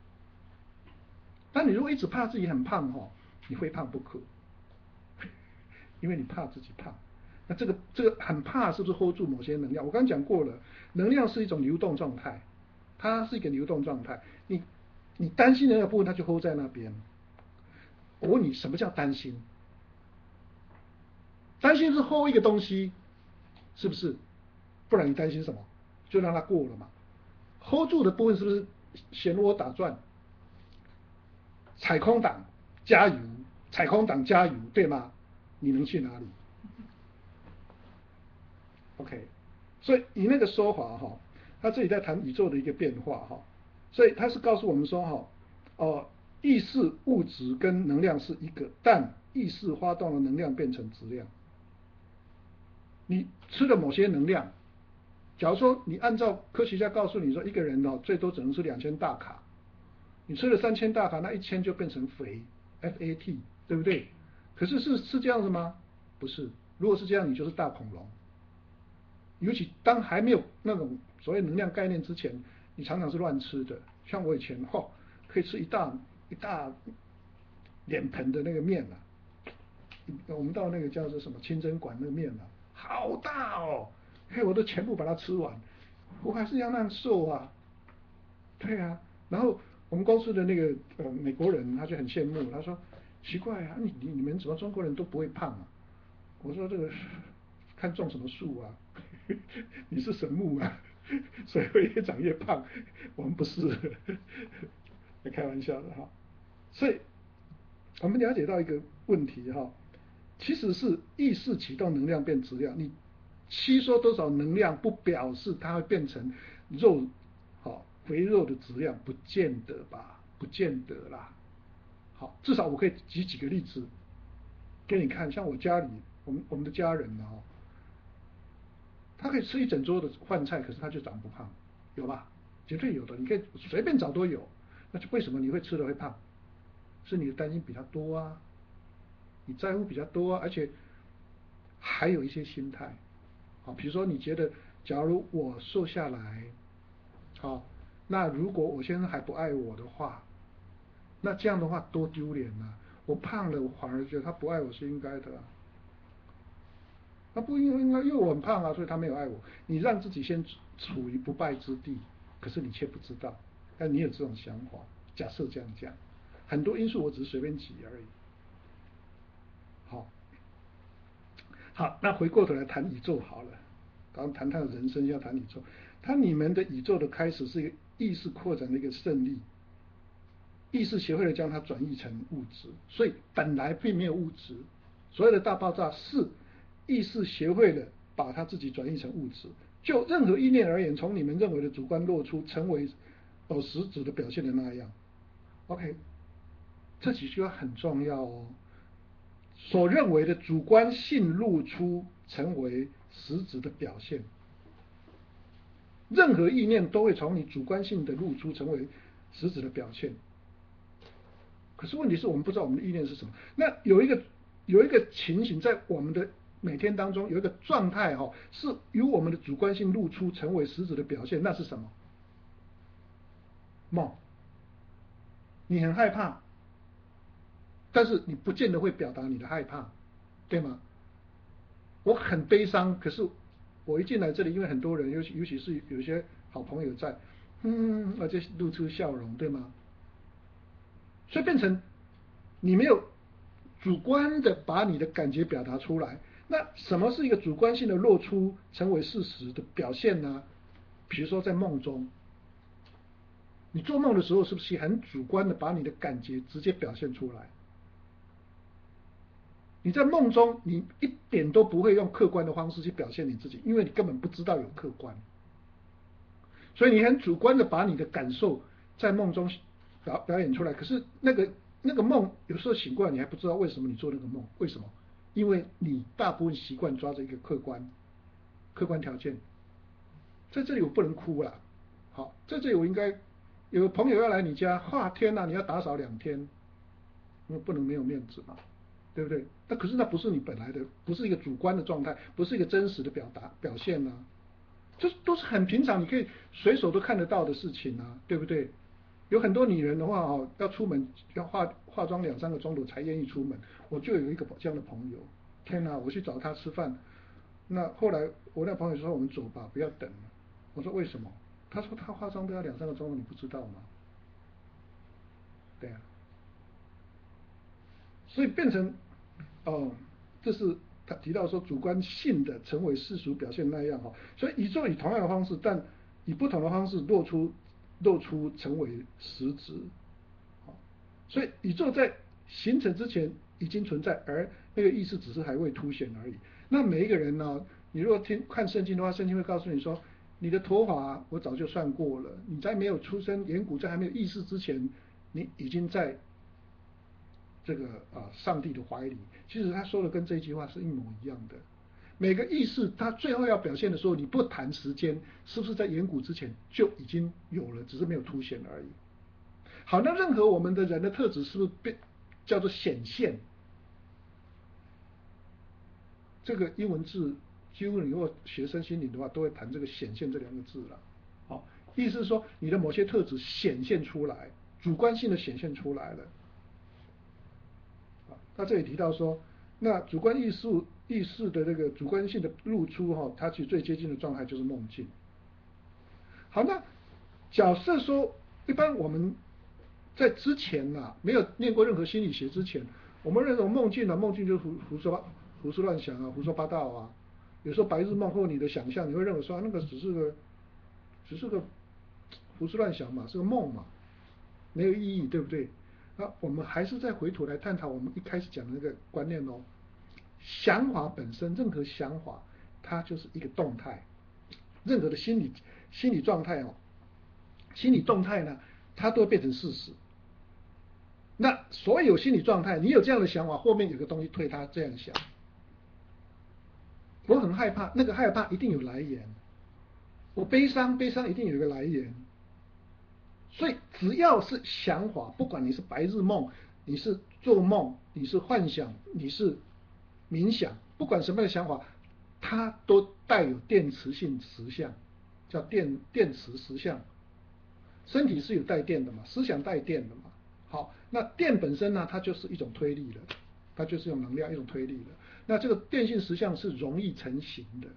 但你如果一直怕自己很胖你非胖不可，因为你怕自己胖。那这个很怕是不是 hold 住某些能量？我刚刚讲过了，能量是一种流动状态，它是一个流动状态。你担心的那个部分，它就 hold 在那边。我问你，什么叫担心？担心是 hold 一个东西，是不是？不然你担心什么？就让它过了嘛。hold 住的部分是不是漩涡打转？踩空档加油，踩空档加油，对吗？你能去哪里 ？OK， 所以以那个说法他这里在谈宇宙的一个变化所以他是告诉我们说意识、物质跟能量是一个，但意识发动了能量变成质量。你吃了某些能量，假如说你按照科学家告诉你说，一个人最多只能吃2000大卡，你吃了3000大卡，那1000就变成肥 ，FAT， 对不对？可是是这样子吗？不是。如果是这样，你就是大恐龙。尤其当还没有那种所谓能量概念之前，你常常是乱吃的。像我以前可以吃一大脸盆的那个面啊，我们到那个叫做什么清真馆那个面啊，好大哦，我都全部把它吃完，我还是要那样瘦啊。对啊，然后我们公司的那个美国人他就很羡慕，他说奇怪啊，你们怎么中国人都不会胖啊？我说这个看种什么树啊，你是神木啊，所以会越长越胖，我们不是，开玩笑的所以我们了解到一个问题其实是意识启动能量变质量，你吸收多少能量不表示它会变成肉肥肉的质量，不见得吧，不见得啦。好，至少我可以举几个例子给你看，像我家里我们的家人他可以吃一整桌的饭菜，可是他就长不胖，有吧？绝对有的，你可以随便找都有。那就为什么你会吃的会胖？是你的担心比他多啊，你在乎比较多啊，而且还有一些心态比如说你觉得假如我瘦下来那如果我先生还不爱我的话，那这样的话多丢脸啊。我胖了，我反而觉得他不爱我是应该的他不应该，因为我很胖啊，所以他没有爱我。你让自己先处于不败之地，可是你却不知道，但你有这种想法。假设这样讲，很多因素我只是随便举而已。好，好，那回过头来谈宇宙好了。刚刚谈他的人生，要谈宇宙。你们的宇宙的开始是一个意识扩展的一个胜利，意识学会了将它转译成物质，所以本来并没有物质。所有的大爆炸是意识学会了把它自己转译成物质。就任何意念而言，从你们认为的主观落出，成为实质的表现的那样。OK， 这几句话很重要哦。所认为的主观性露出，成为实质的表现。任何意念都会从你主观性的露出，成为实质的表现。可是问题是我们不知道我们的意念是什么。那有一个情形在我们的每天当中，有一个状态是由我们的主观性露出，成为实质的表现。那是什么？梦。你很害怕，但是你不见得会表达你的害怕，对吗？我很悲伤，可是我一进来这里，因为很多人，尤其是有些好朋友在，而且露出笑容，对吗？所以变成你没有主观的把你的感觉表达出来。那什么是一个主观性的露出，成为事实的表现呢？比如说在梦中，你做梦的时候，是不是很主观的把你的感觉直接表现出来？你在梦中，你一点都不会用客观的方式去表现你自己，因为你根本不知道有客观，所以你很主观的把你的感受在梦中表演出来。可是那个梦有时候醒过来，你还不知道为什么你做那个梦，为什么？因为你大部分习惯抓着一个客观条件。在这里我不能哭了，好，在这里我应该有个朋友要来你家，天哪，你要打扫2天，因为不能没有面子嘛，对不对？那可是那不是你本来的，不是一个主观的状态，不是一个真实的表现啊，这都是很平常，你可以随手都看得到的事情啊，对不对？有很多女人的话要出门要化妆2-3个钟头才愿意出门。我就有一个这样的朋友，天哪，我去找他吃饭，那后来我那朋友说我们走吧，不要等了。我说为什么？他说他化妆都要2-3个钟头，你不知道吗？对啊，所以变成这是他提到说主观性的成为世俗表现那样所以宇宙以同样的方式，但以不同的方式露出成为实质。所以宇宙在形成之前已经存在，而那个意识只是还未凸显而已。那每一个人呢，你如果看圣经的话，圣经会告诉你说，你的头发我早就算过了，你在没有出生，眼骨在还没有意识之前，你已经在这个上帝的怀里。其实他说的跟这句话是一模一样的。每个意识他最后要表现的时候，你不谈时间，是不是在眼骨之前就已经有了，只是没有凸显而已。好，那任何我们的人的特质是不是叫做显现？这个英文字几乎你如果学生心理的话，都会谈这个显现这2个字了。好，意思是说你的某些特质显现出来，主观性的显现出来了。那这里提到说，那主观意识的这个主观性的露出它其实最接近的状态就是梦境。好，那假设说一般我们在之前没有念过任何心理学之前，我们认为梦境就是胡思乱想胡说八道啊。有时候白日梦或你的想象，你会认为说那个只是个胡思乱想嘛，是个梦嘛，没有意义，对不对？那我们还是再回头来探讨我们一开始讲的那个观念哦。想法本身，任何想法它就是一个动态，任何的心理状态心理动态呢，它都会变成事实。那所有心理状态，你有这样的想法，后面有个东西推它这样想。我很害怕，那个害怕一定有来源。我悲伤一定有一个来源。所以只要是想法，不管你是白日梦，你是做梦，你是幻想，你是冥想，不管什么样的想法，它都带有电磁性实相，叫电磁实相。身体是有带电的嘛，思想带电的嘛。好，那电本身呢，它就是一种推力了，它就是一种能量，一种推力了。 那这个电信实相是容易成型的。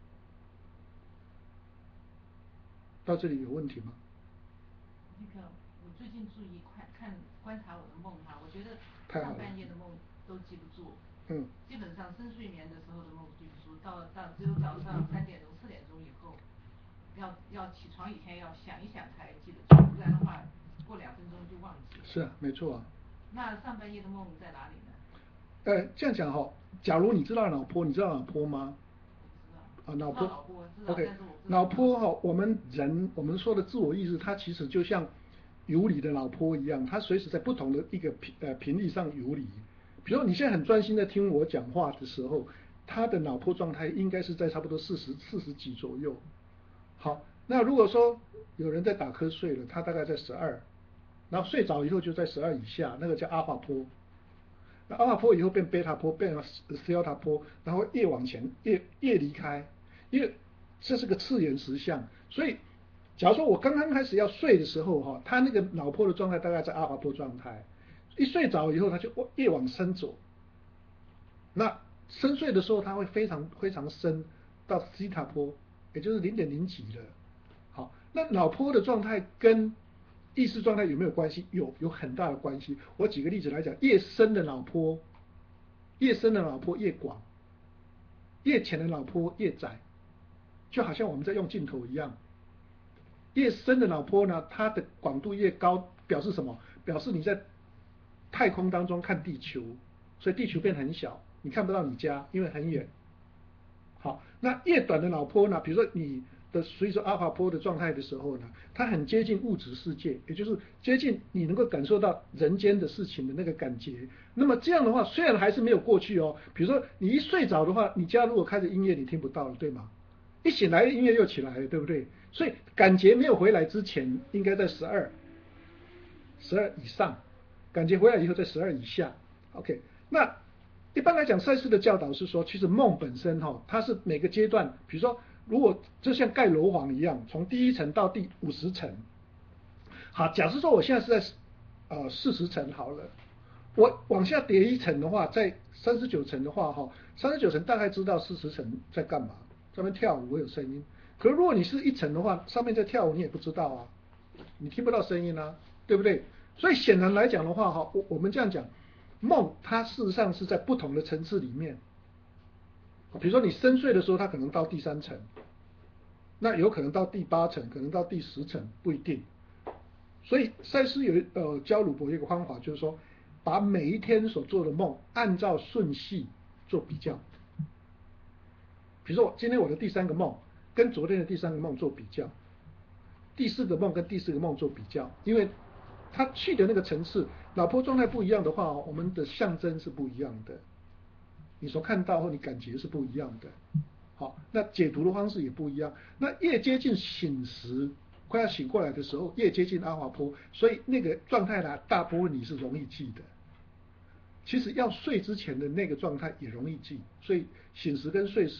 到这里有问题吗？ 那个，我最近注意观察我的梦哈，我觉得上太好了半夜的梦都记不住，基本上深睡眠的时候的梦记不住，到只有早上3点钟4点钟以后，要起床以前要想一想才记得住，不然的话过2分钟就忘记了。 是啊，没错啊。 那上半夜的梦在哪里呢？ 这样讲哈，假如你知道脑波，你知道脑波吗？ 我知道。 脑波知道 ，OK， 但是我不知道脑波哈，我们说的自我意识，它其实就像游离的脑波一样，它随时在不同的一个频率上游离。比如说你现在很专心的听我讲话的时候，他的脑波状态应该是在差不多40几左右。好，那如果说有人在打瞌睡了，他大概在12，然后睡着以后就在12以下，那个叫阿法波。那阿法波以后变贝塔波，变成西奥塔波，然后越往前越离开，因为这是个次元实相，所以假如说我刚刚开始要睡的时候哈，他那个脑波的状态大概在阿法波状态，一睡着以后他就越往深走，那深睡的时候他会非常非常深到西塔波，也就是0.0几了。好，那脑波的状态跟意识状态有没有关系？有很大的关系。我举个例子来讲，越深的脑波越广，越浅的脑波越窄，就好像我们在用镜头一样。越深的脑波呢，它的广度越高，表示什么？表示你在太空当中看地球，所以地球变很小，你看不到你家，因为很远。好，那越短的脑波呢，比如说你的随着阿法波的状态的时候呢，它很接近物质世界，也就是接近你能够感受到人间的事情的那个感觉。那么这样的话，虽然还是没有过去哦，比如说你一睡着的话，你家如果开着音乐，你听不到了，对吗？一醒来音乐又起来了，对不对？所以感觉没有回来之前，应该在12以上，感觉回来以后在12以下。OK， 那一般来讲，赛斯的教导是说，其实梦本身它是每个阶段，比如说，如果就像盖楼房一样，从第1层到第50层。好，假设说我现在是在40层好了，我往下跌1层的话，在39层的话39层大概知道40层在干嘛，上面跳舞会有声音。可是如果你是1层的话，上面在跳舞你也不知道啊，你听不到声音啊，对不对？所以显然来讲的话我们这样讲，梦它事实上是在不同的层次里面。比如说你深睡的时候，它可能到第3层，那有可能到第8层，可能到第10层，不一定。所以赛斯教鲁伯一个方法，就是说把每一天所做的梦按照顺序做比较。比如说今天我的第3个梦跟昨天的第3个梦做比较，第4个梦跟第4个梦做比较，因为它去的那个层次，脑波状态不一样的话，我们的象征是不一样的，你所看到或你感觉是不一样的。好，那解读的方式也不一样。那越接近醒时，快要醒过来的时候，越接近阿华波，所以那个状态呢，大部分你是容易记的。其实要睡之前的那个状态也容易记，所以醒时跟睡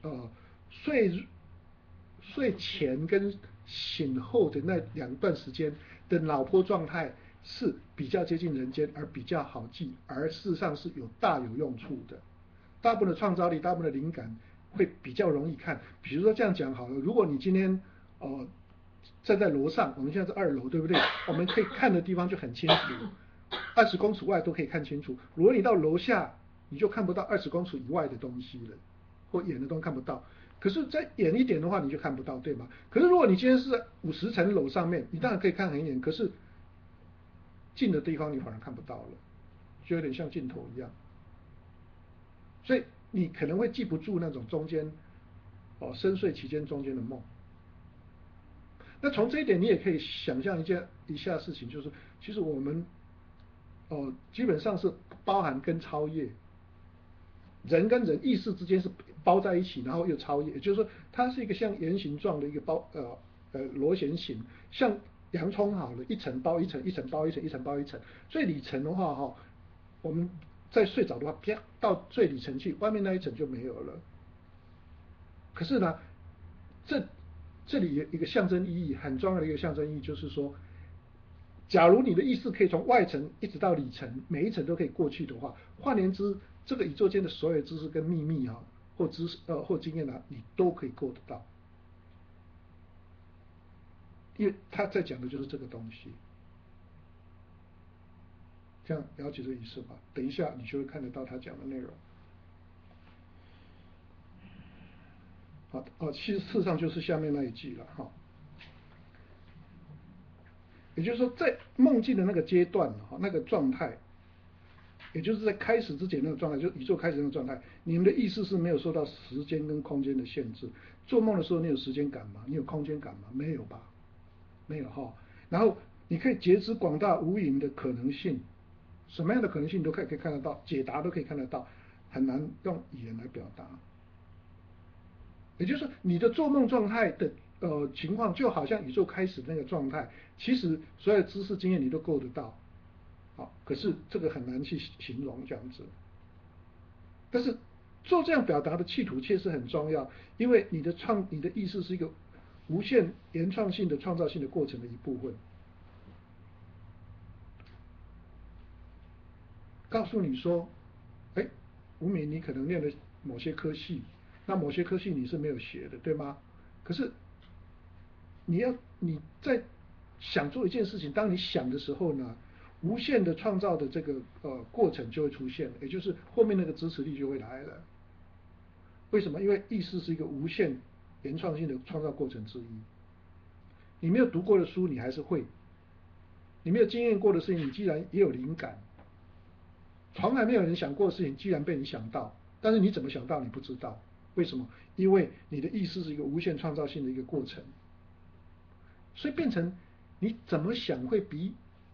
前跟醒后的那2段时间的脑波状态是比较接近人间，而比较好记，而事实上是大有用处的。大部分的创造力，大部分的灵感会比较容易看。比如说这样讲好了，如果你今天站在楼上，我们现在是2楼，对不对？我们可以看的地方就很清楚，20公尺外都可以看清楚。如果你到楼下，你就看不到20公尺以外的东西了，或远的东西看不到。可是再远一点的话，你就看不到，对吗？可是如果你今天是在50层楼上面，你当然可以看很远，可是近的地方你反而看不到了，就有点像镜头一样。所以你可能会记不住那种中间深睡期间中间的梦。那从这一点你也可以想象一下事情，就是其实我们基本上是包含跟超越，人跟人意识之间是包在一起，然后又超越，也就是说它是一个像圆形状的一个螺旋形，像洋葱好了，一层包一层，一层包一层，一层包一层。最里层的话我们在睡着的话，啪到最里层去，外面那一层就没有了。可是呢，这里有一个象征意义，很重要的一个象征意义，就是说，假如你的意识可以从外层一直到里层，每一层都可以过去的话，换言之， 这个宇宙间的所有知识跟秘密啊，或知识或经验啊，你都可以够得到，因为他在讲的就是这个东西。这样了解这个意思吧？等一下你就会看得到他讲的内容。好，其实事实上就是下面那一句了哈。也就是说，在梦境的那个阶段哈，那个状态，也就是在开始之前那个状态，就宇宙开始那个状态，你们的意识是没有受到时间跟空间的限制。做梦的时候，你有时间感吗？你有空间感吗？没有吧？没有哈。然后你可以觉知广大无垠的可能性。什么样的可能性都可以看得到，解答都可以看得到，很难用语言来表达。也就是说，你的做梦状态的情况，就好像宇宙开始那个状态，其实所有知识经验你都够得到，好，可是这个很难去形容这样子。但是做这样表达的企图确实很重要，因为你的意识是一个无限原创性的创造性的过程的一部分。告诉你说，哎，吴敏，你可能念了某些科系，那某些科系你是没有学的，对吗？可是你在想做一件事情，当你想的时候呢，无限的创造的这个过程就会出现了，也就是后面那个支持力就会来了。为什么？因为意识是一个无限原创性的创造过程之一。你没有读过的书，你还是会；你没有经验过的事情，你既然也有灵感。从来没有人想过的事情，居然被你想到，但是你怎么想到你不知道？为什么？因为你的意识是一个无限创造性的一个过程，所以变成你怎么想会比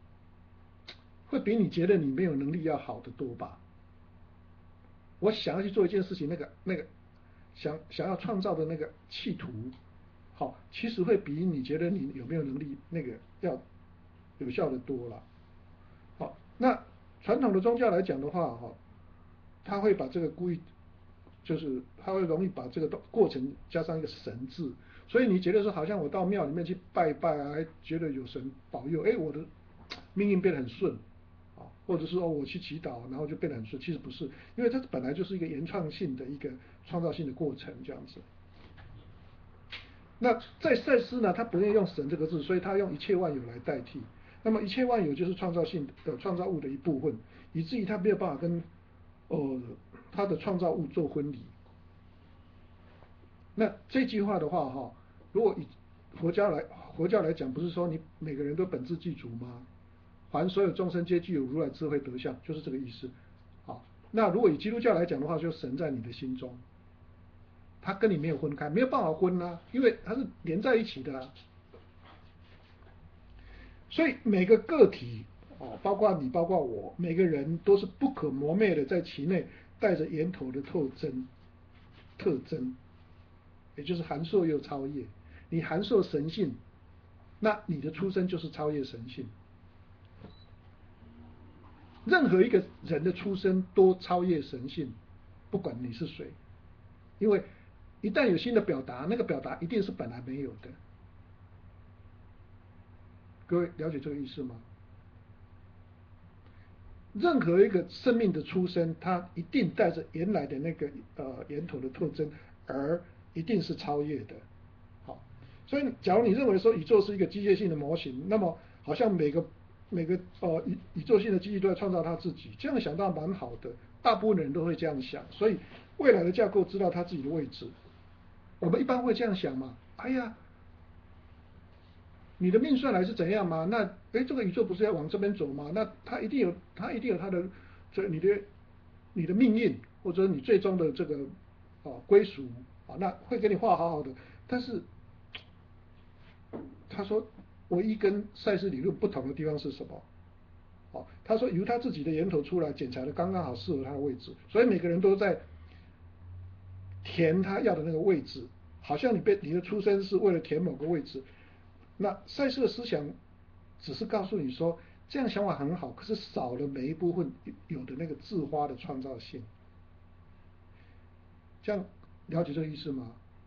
你觉得你没有能力要好得多吧？我想要去做一件事情，那个想要创造的那个企图，好，其实会比你觉得你有没有能力那个要有效的多了。好，那传统的宗教来讲的话，哈，他会把这个就是他会容易把这个过程加上一个神字，所以你觉得说好像我到庙里面去拜拜啊，还觉得有神保佑，哎，我的命运变得很顺，啊，或者是我去祈祷，然后就变得很顺，其实不是，因为它本来就是一个原创性的一个创造性的过程这样子。那在赛斯呢，他不愿意用神这个字，所以他用一切万有来代替。那么一切万有就是创造性的创造物的一部分，以至于他没有办法跟他的创造物做分离。那这句话的话哈，如果以佛教来讲，不是说你每个人都本自具足吗？凡所有众生皆具有如来智慧德相，就是这个意思。好，那如果以基督教来讲的话，就神在你的心中。他跟你没有分开，没有办法分啊，因为它是连在一起的啊。所以每个个体包括你，包括我，每个人都是不可磨灭的，在其内带着源头的特征，也就是函授又超越。你函授神性，那你的出生就是超越神性。任何一个人的出生都超越神性，不管你是谁，因为一旦有新的表达，那个表达一定是本来没有的。各位了解这个意思吗？任何一个生命的出生，它一定带着原来的那个源头的特征，而一定是超越的。好，所以假如你认为说宇宙是一个机械性的模型，那么好像每个宇宙性的机器都在创造它自己，这样想到蛮好的，大部分人都会这样想。所以未来的架构知道它自己的位置。我们一般会这样想嘛？哎呀，你的命算来是怎样嘛？那这个宇宙不是要往这边走吗？那它一定有它的你的命运，或者你最终的这个归属那会给你画好好的。但是他说，唯一跟赛斯理论不同的地方是什么？他说由他自己的源头出来检查的刚刚好适合他的位置，所以每个人都在填他要的那个位置，好像你的出生是为了填某个位置。那赛斯的思想只是告诉你说，这样想法很好，可是少了每一部分有的那个自发的创造性。这样了解这个意思吗？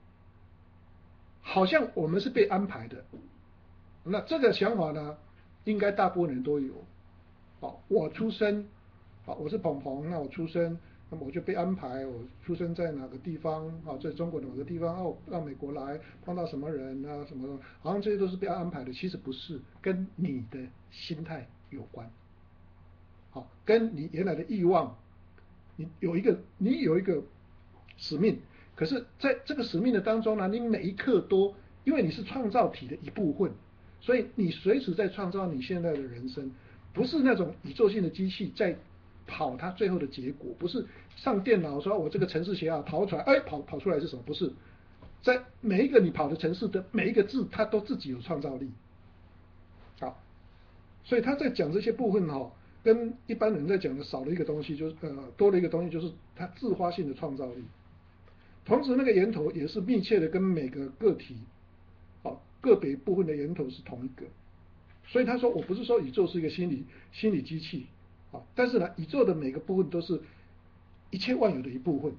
好像我们是被安排的，那这个想法呢，应该大部分人都有。我出生，我是鹏鹏，那我出生那么我就被安排，我出生在哪个地方啊，在中国的某个地方，哦，到美国来碰到什么人啊，什么，好像这些都是被安排的，其实不是，跟你的心态有关，好，跟你原来的欲望，你有一个使命，可是在这个使命的当中呢，你每一刻都，因为你是创造体的一部分，所以你随时在创造你现在的人生，不是那种宇宙性的机器在跑它最后的结果，不是上电脑说我这个程式写好跑出来，哎，跑出来是什么？不是，在每一个你跑的程式的每一个字，它都自己有创造力。好，所以他在讲这些部分跟一般人在讲的少了一个东西，就是多了一个东西，就是它自发性的创造力。同时，那个源头也是密切的跟每个个体，个别部分的源头是同一个。所以他说，我不是说宇宙是一个心理机器，但是呢，宇宙的每个部分都是一切万有的一部分。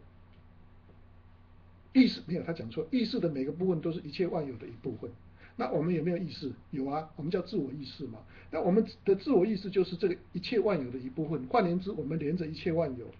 意识没有，他讲错，意识的每个部分都是一切万有的一部分。那我们有没有意识？有啊，我们叫自我意识嘛。那我们的自我意识就是这个一切万有的一部分。换言之，我们连着一切万有。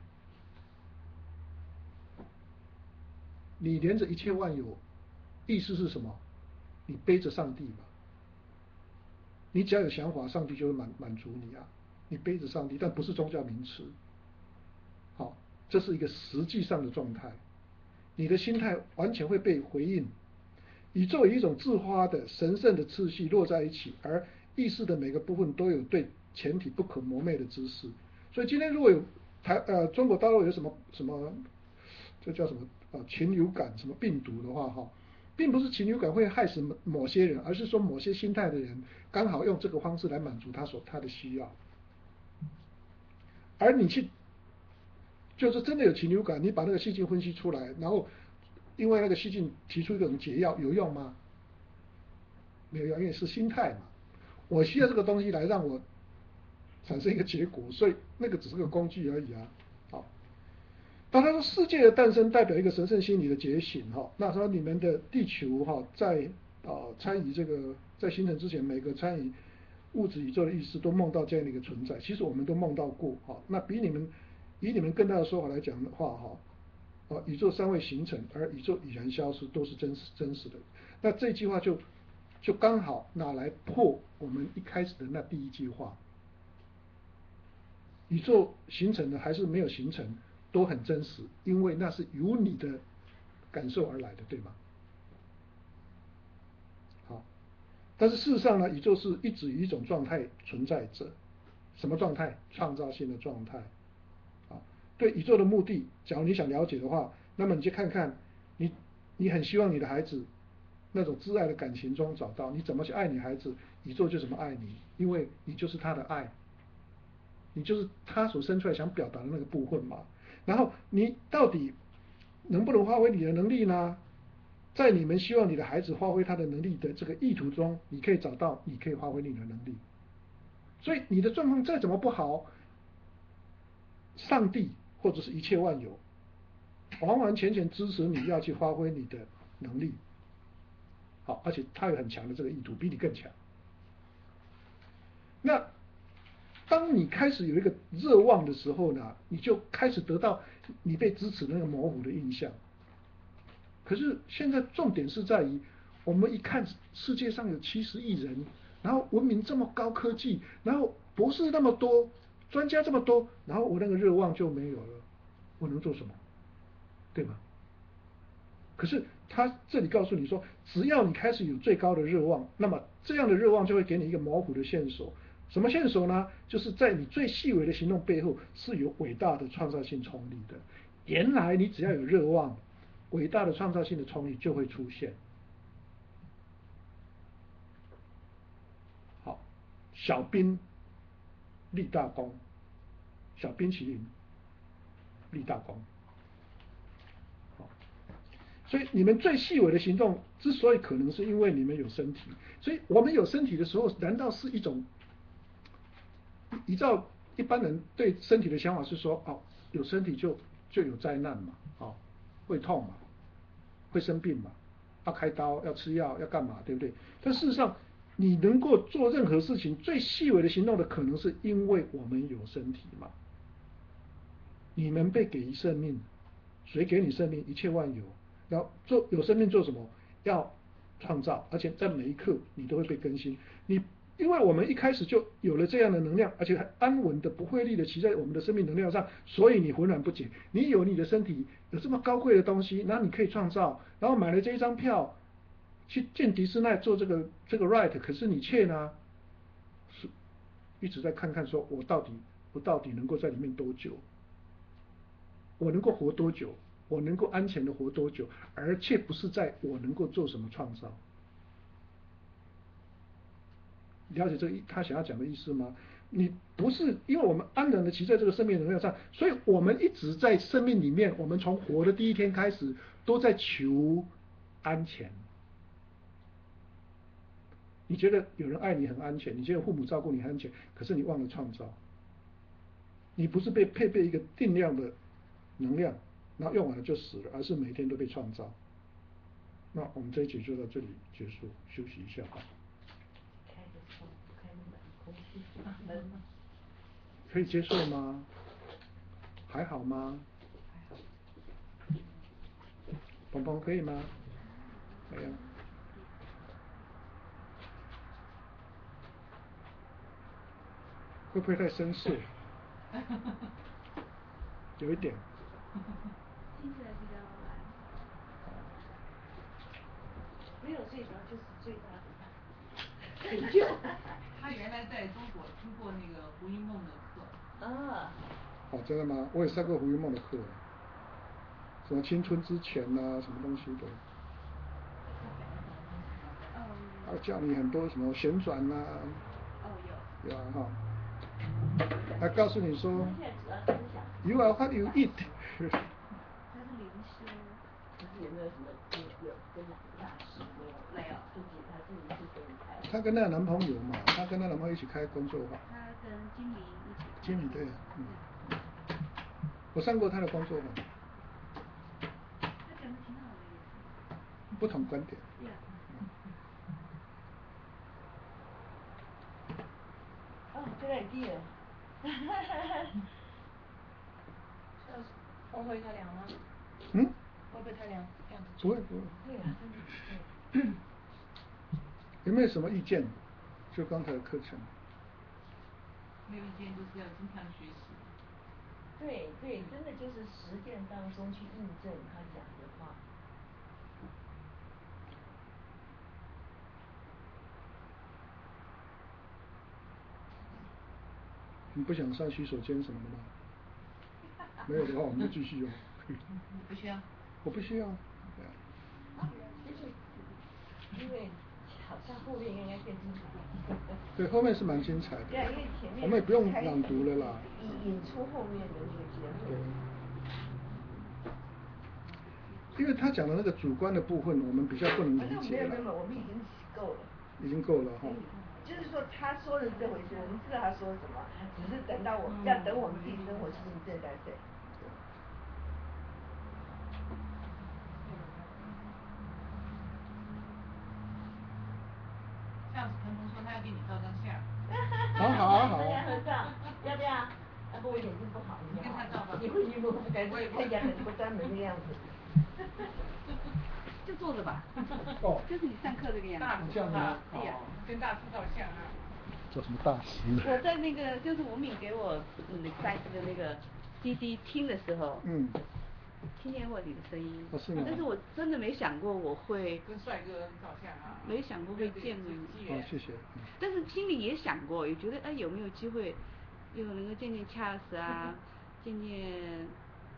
你连着一切万有，意思是什么？你背着上帝嘛。你只要有想法，上帝就会满足你啊。你背着上帝，但不是宗教名词。好，这是一个实际上的状态。你的心态完全会被回应。宇宙有一种自发的神圣的次序落在一起，而意识的每个部分都有对前体不可磨灭的知识。所以今天如果有中国大陆有什么这叫什么禽流感什么病毒的话并不是禽流感会害死某些人，而是说某些心态的人刚好用这个方式来满足他的需要。而你就是真的有禽流感，你把那个细菌分析出来，然后因为那个细菌提出一种解药，有用吗？没有用，因为是心态嘛。我需要这个东西来让我产生一个结果，所以那个只是个工具而已啊。好，当他说世界的诞生代表一个神圣心理的觉醒那说你们的地球在参与这个在形成之前，每个参与物质宇宙的意识都梦到这样的一个存在，其实我们都梦到过那以你们更大的说法来讲的话宇宙尚未形成，而宇宙已然消失，都是真实的。那这句话就刚好拿来破我们一开始的那第一句话，宇宙形成的还是没有形成都很真实，因为那是由你的感受而来的，对吗？好，但是事实上呢，宇宙是一直以一种状态存在着。什么状态？创造性的状态。对宇宙的目的，假如你想了解的话，那么你就看看你很希望你的孩子那种挚爱的感情中找到，你怎么去爱你孩子，宇宙就怎么爱你，因为你就是他的爱，你就是他所生出来想表达的那个部分嘛。然后你到底能不能发挥你的能力呢？在你们希望你的孩子发挥他的能力的这个意图中，你可以找到你可以发挥你的能力。所以你的状况再怎么不好，上帝或者是一切万有完完全全支持你要去发挥你的能力。好，而且他有很强的这个意图，比你更强。那当你开始有一个热望的时候呢，你就开始得到你被支持那个模糊的印象。可是现在重点是在于，我们一看世界上有70亿人，然后文明这么高科技，然后博士那么多，专家这么多，然后我那个热望就没有了，我能做什么？对吗？可是他这里告诉你说，只要你开始有最高的热望，那么这样的热望就会给你一个模糊的线索。什么线索呢？就是在你最细微的行动背后是有伟大的创造性冲力的。原来你只要有热望，伟大的创造性的冲力就会出现。好，小兵立大功，小冰淇淋立大功。所以你们最细微的行动之所以可能是因为你们有身体，所以我们有身体的时候，难道是一种依照一般人对身体的想法是说，有身体就有灾难嘛，会痛嘛，会生病嘛，要开刀要吃药要干嘛，对不对？但事实上你能够做任何事情最细微的行动的可能是因为我们有身体嘛。 你们被给予生命，谁给你生命？一切万有。然后有生命做什么？要创造，而且在每一刻你都会被更新。因为我们一开始就有了这样的能量，而且还安稳的、不费力的骑在我们的生命能量上，所以你浑然不觉。你有你的身体，有这么高贵的东西，然后你可以创造，然后买了这一张票去见迪士尼做这个 ride， 可是你却呢，是一直在看说我到底能够在里面多久？我能够活多久？我能够安全的活多久？而且不是在我能够做什么创造。了解他想要讲的意思吗？你不是因为我们安然的骑在这个生命能量上，所以我们一直在生命里面，我们从活的第一天开始都在求安全。你觉得有人爱你很安全，你觉得父母照顾你很安全，可是你忘了创造。你不是被配备一个定量的能量，然后用完了就死了，而是每天都被创造。那我们这一节就到这里结束，休息一下吧。可以接受吗？还好吗？鹏鹏可以吗？没有。会不会太绅士？有一点。 听起来比较晚。没有睡着就是最大的成就。 他原来在中国听过那个胡因梦的课。 啊。 哦，真的吗？我也上过胡因梦的课，什么青春之前啊，什么东西的。他教你很多什么旋转啊。 哦，有。 有啊哈。他告诉你说 ，You are what you eat 他是灵修。有没有什么有跟哪个大师没有？他自己是跟你开。 他跟那个男朋友嘛，他跟那男朋友一起开工作坊。 他跟经理一起。 经理对，我上过他的工作坊。 他讲的挺好的也是。 不同观点。 哦，这个 idea。会不会太凉吗？会不会太凉？ 不会。 对啊，真的。 有没有什么意见？就刚才的课程。 没有意见，就是要经常学习。 对，真的就是实践当中去印证他讲的话。 你不想上洗手间什么的吗？没有的话，我们就继续用。 不需要。 我不需要。 因为好像后面应该更精彩。 对，后面是蛮精彩的。 对啊，因为前面我们也不用朗读了啦。 引出后面的那个结论。 因为他讲的那个主观的部分，我们比较不能理解了。 没有，我们已经够了。 已经够了哈。 就是说，他说的这回事，我们知道他说什么，只是等到要等我们自己生活去印证才对。 上次鹏鹏说他要给你照张相。 好。 合照，要不要？不，我眼睛不好。 你跟他照吧。 你会不感觉看起来很不专门的样子。 就坐着吧。 哦。 就是你上课这个样子。 这样吗？ 对呀，跟大师照相啊。 做什么大师？ 我在那个就是吴敏给我在的那个 CD 听的时候。听见过你的声音。 是吗？ 但是我真的没想过我会跟帅哥照相啊。 没想过会见你。 谢谢。 但是心里也想过，也觉得有没有机会，又能够见见恰斯啊，见见。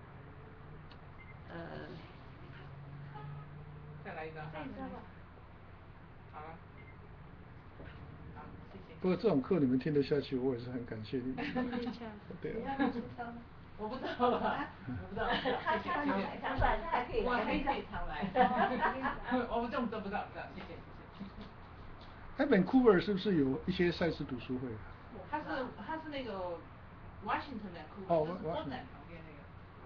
再来一张。 再一张吧。 好了。好，谢谢。 不过这种课你们听得下去，我也是很感谢你们。对啊。 我不知道了。 他常来，他还可以来。 我还可以常来。 我们这种都不知道，谢谢。 Vancouver 是不是有一些赛事读书会？ 他是那个 Washington Vancouver。 哦 ，Washington 旁边那个。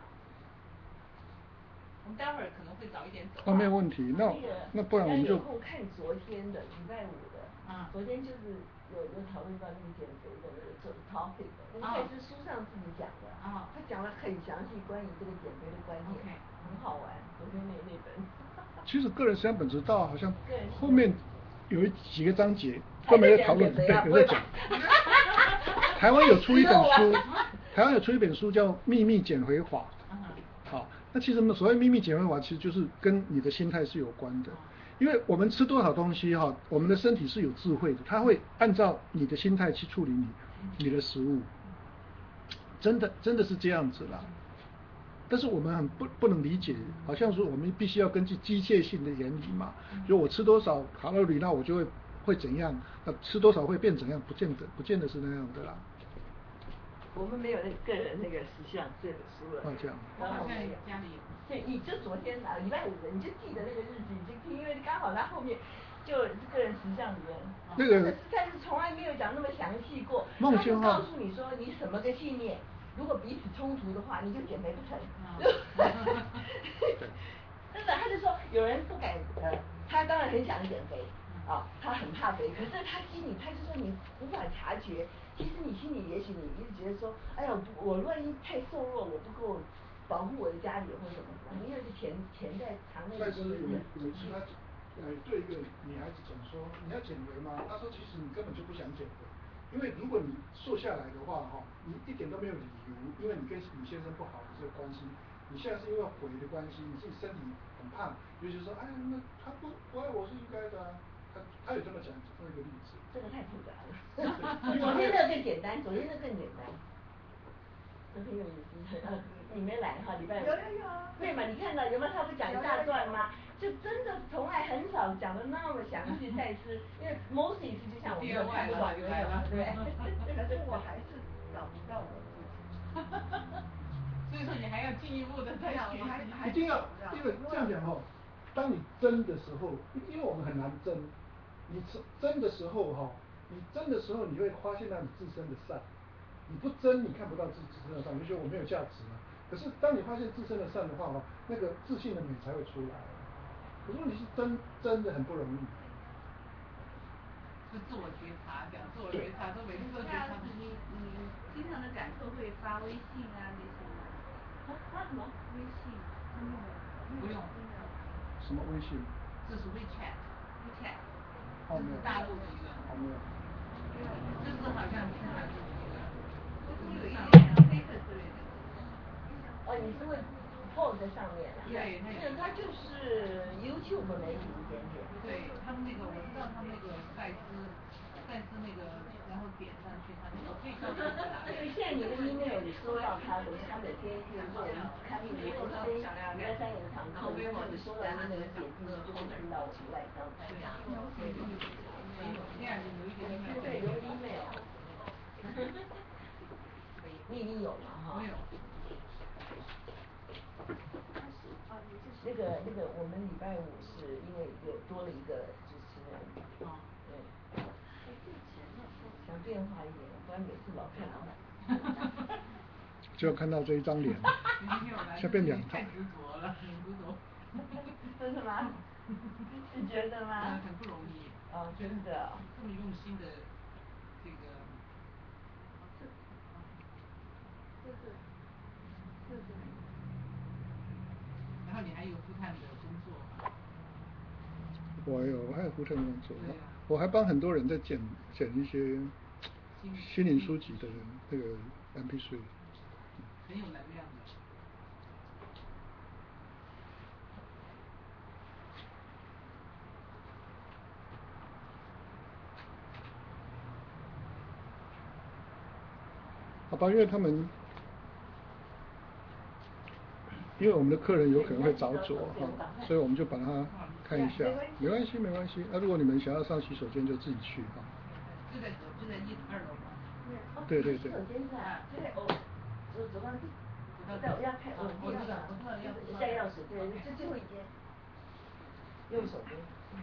我们待会儿可能会早一点走。 没有问题。那不然我们就。 看昨天的礼拜五的。昨天就是有讨论到那个减肥的那个topic， 那个也是书上自己讲的，他讲了很详细关于这个减肥的观念，很好玩。昨天那本。 其实个人实际上本质道好像后面有几个章节专门在讨论，对，有在讲。台湾有出一本书叫《秘密减肥法》。好，那其实所谓秘密减肥法，其实就是跟你的心态是有关的。因为我们吃多少东西哈，我们的身体是有智慧的，它会按照你的心态去处理你的食物，真的是这样子啦。但是我们很不能理解，好像说我们必须要根据机械性的原理嘛，就我吃多少卡路里，那我就会怎样，吃多少会变怎样，不见得是那样的啦。 我们没有那个个人那个实相这本书了。 这样。 我好像家里有。 对，你就昨天礼拜五的，你就记得那个日子，你就听，因为刚好他后面就个人实相里面， 那个实在是从来没有讲那么详细过。 梦轩他就告诉你说，你什么个信念，如果彼此冲突的话，你就减肥不成。真的，他就说有人不敢他当然很想减肥。他很怕肥，可是他心里他就说你无法察觉，其实你心里也许你一直觉得说，哎呀，我万一太瘦弱，我不够保护我的家里或者什么，因为是潜在藏在里面。 有一次他对一个女孩子讲说，你要减肥吗？她说其实你根本就不想减肥，因为如果你瘦下来的话你一点都没有理由，因为你跟你先生不好的这个关系，你现在是因为肥的关系，你自己身体很胖，尤其说哎那他不爱我是应该的啊。他有这么讲这么一个例子。 这个太复杂了。昨天那个更简单，昨天那个更简单。这很有意思。你没来哈，礼拜五。有。对嘛？你看到有没有？他不讲一大段吗？就真的从来很少讲的那么详细。再次，因为 Moses 就像我们的看法，对吧？对。 可是我还是找不到我自己。所以说你还要进一步的再学习。 一定要，因为这样讲当你争的时候，因为我们很难争，你争的时候你会发现到你自身的善，你不争你看不到自身的善，你就觉得我没有价值嘛。可是当你发现自身的善的话那个自信的美才会出来。可是问题是争的很不容易。 是自我觉察，讲自我觉察都每次都觉察。 你经常的感受会发微信啊那些吗？发什么？微信。 不用。 什么微信？ 这是 WeChat。 这是大陆的一个。 没有。 这是好像是韩国的一个。 有一点黑色之类的。你是会 post 在上面啊？ 对， 它就是 YouTube 媒体一点点。 对他们那个，我知道他们那个赛斯那个，然后点上去，他那个最高的哪里？ 现在你的 email 你收到他的，他每天就是说我们看你的公司礼拜三有一堂课，你收到那个点进去就会听到我们外商。 对呀。这样有一点对，有 email。你已经有了哈。 没有。 那个，我们礼拜五是因为有多了一个主持人。对。想变化一点，不然每次老看到。 就看到这一张脸。下变两太执着了，很执着。 真的吗？你觉得吗？ 很不容易。 真的。 这么用心的这个。然后你还有full time的工作吗？ 我还有full time工作，我还帮很多人在剪一些心灵书籍的那个 MP3。 很有能量的。 好吧，因为我们的客人有可能会着着所以我们就把它看一下。没关系。如果你们想要上洗手间就自己去就在2楼吗？ 对。 洗手间是啊，就在走上去。我要开我知道下钥匙，对，就最后一间。右手边。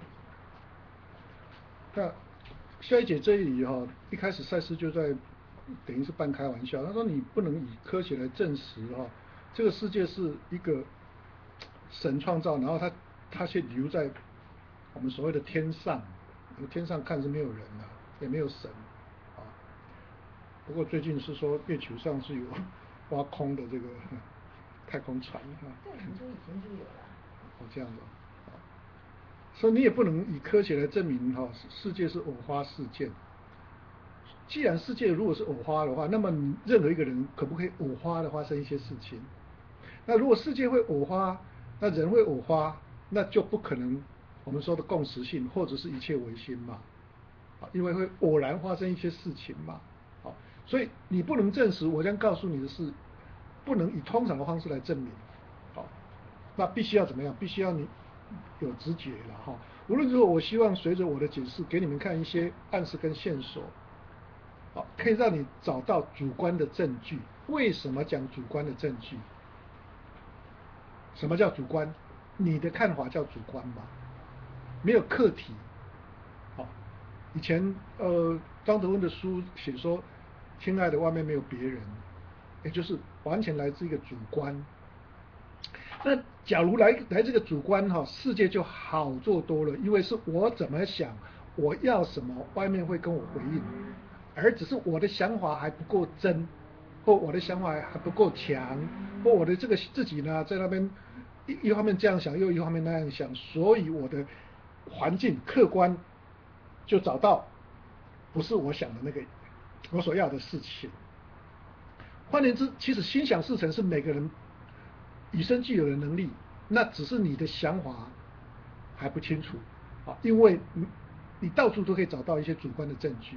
那下一节这里一开始赛斯就在等于是半开玩笑，他说你不能以科学来证实这个世界是一个神创造，然后他却留在我们所谓的天上，天上看是没有人的， 也没有神啊。不过最近是说月球上是有挖空的这个太空船啊。 在很久以前就有了。 哦，这样子啊。所以你也不能以科学来证明世界是偶发事件。既然世界如果是偶发的话，那么你任何一个人可不可以偶发的发生一些事情？那如果世界会偶发，那人会偶发，那就不可能我们说的共识性或者是一切唯心嘛，因为会偶然发生一些事情嘛，所以你不能证实。我将告诉你的是，不能以通常的方式来证明，那必须要怎么样？必须要你有直觉了哈。无论如何，我希望随着我的解释，给你们看一些暗示跟线索。可以让你找到主观的证据。为什么讲主观的证据？什么叫主观？你的看法叫主观吧，没有客体。以前张德温的书写说，亲爱的，外面没有别人，也就是完全来自一个主观。那假如来这个主观世界就好做多了，因为是我怎么想，我要什么，外面会跟我回应。而只是我的想法还不够真，或我的想法还不够强，或我的这个自己呢，在那边一方面这样想，又一方面那样想，所以我的环境客观就找到不是我想的那个我所要的事情。换言之，其实心想事成是每个人与生俱有的能力，那只是你的想法还不清楚因为你到处都可以找到一些主观的证据。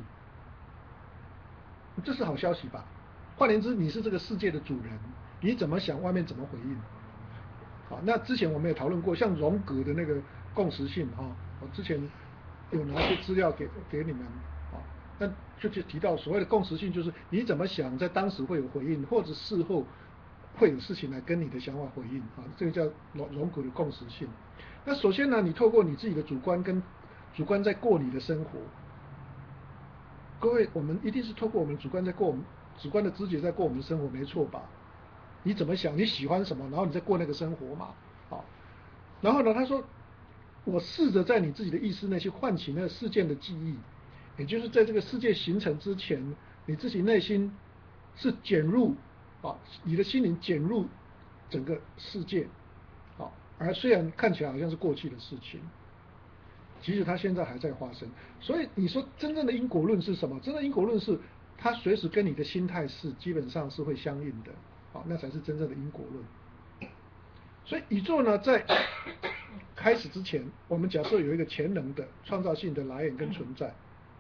这是好消息吧？换言之，你是这个世界的主人，你怎么想，外面怎么回应。那之前我们也讨论过，像荣格的那个共识性我之前有拿些资料给你们那就提到所谓的共识性，就是你怎么想，在当时会有回应，或者事后会有事情来跟你的想法回应这个叫荣格的共识性。那首先呢，你透过你自己的主观跟主观在过你的生活。各位，我们一定是透过我们主观主观的知觉在过我们的生活，没错吧？你怎么想，你喜欢什么，然后你再过那个生活嘛，然后呢，他说，我试着在你自己的意识内去唤起那个事件的记忆，也就是在这个世界形成之前，你自己内心是卷入你的心灵卷入整个世界而虽然看起来好像是过去的事情。其实它现在还在发生，所以你说真正的因果论是什么？真正的因果论是它随时跟你的心态是基本上是会相应的，那才是真正的因果论。所以宇宙呢，在开始之前，我们假设有一个潜能的创造性的来源跟存在，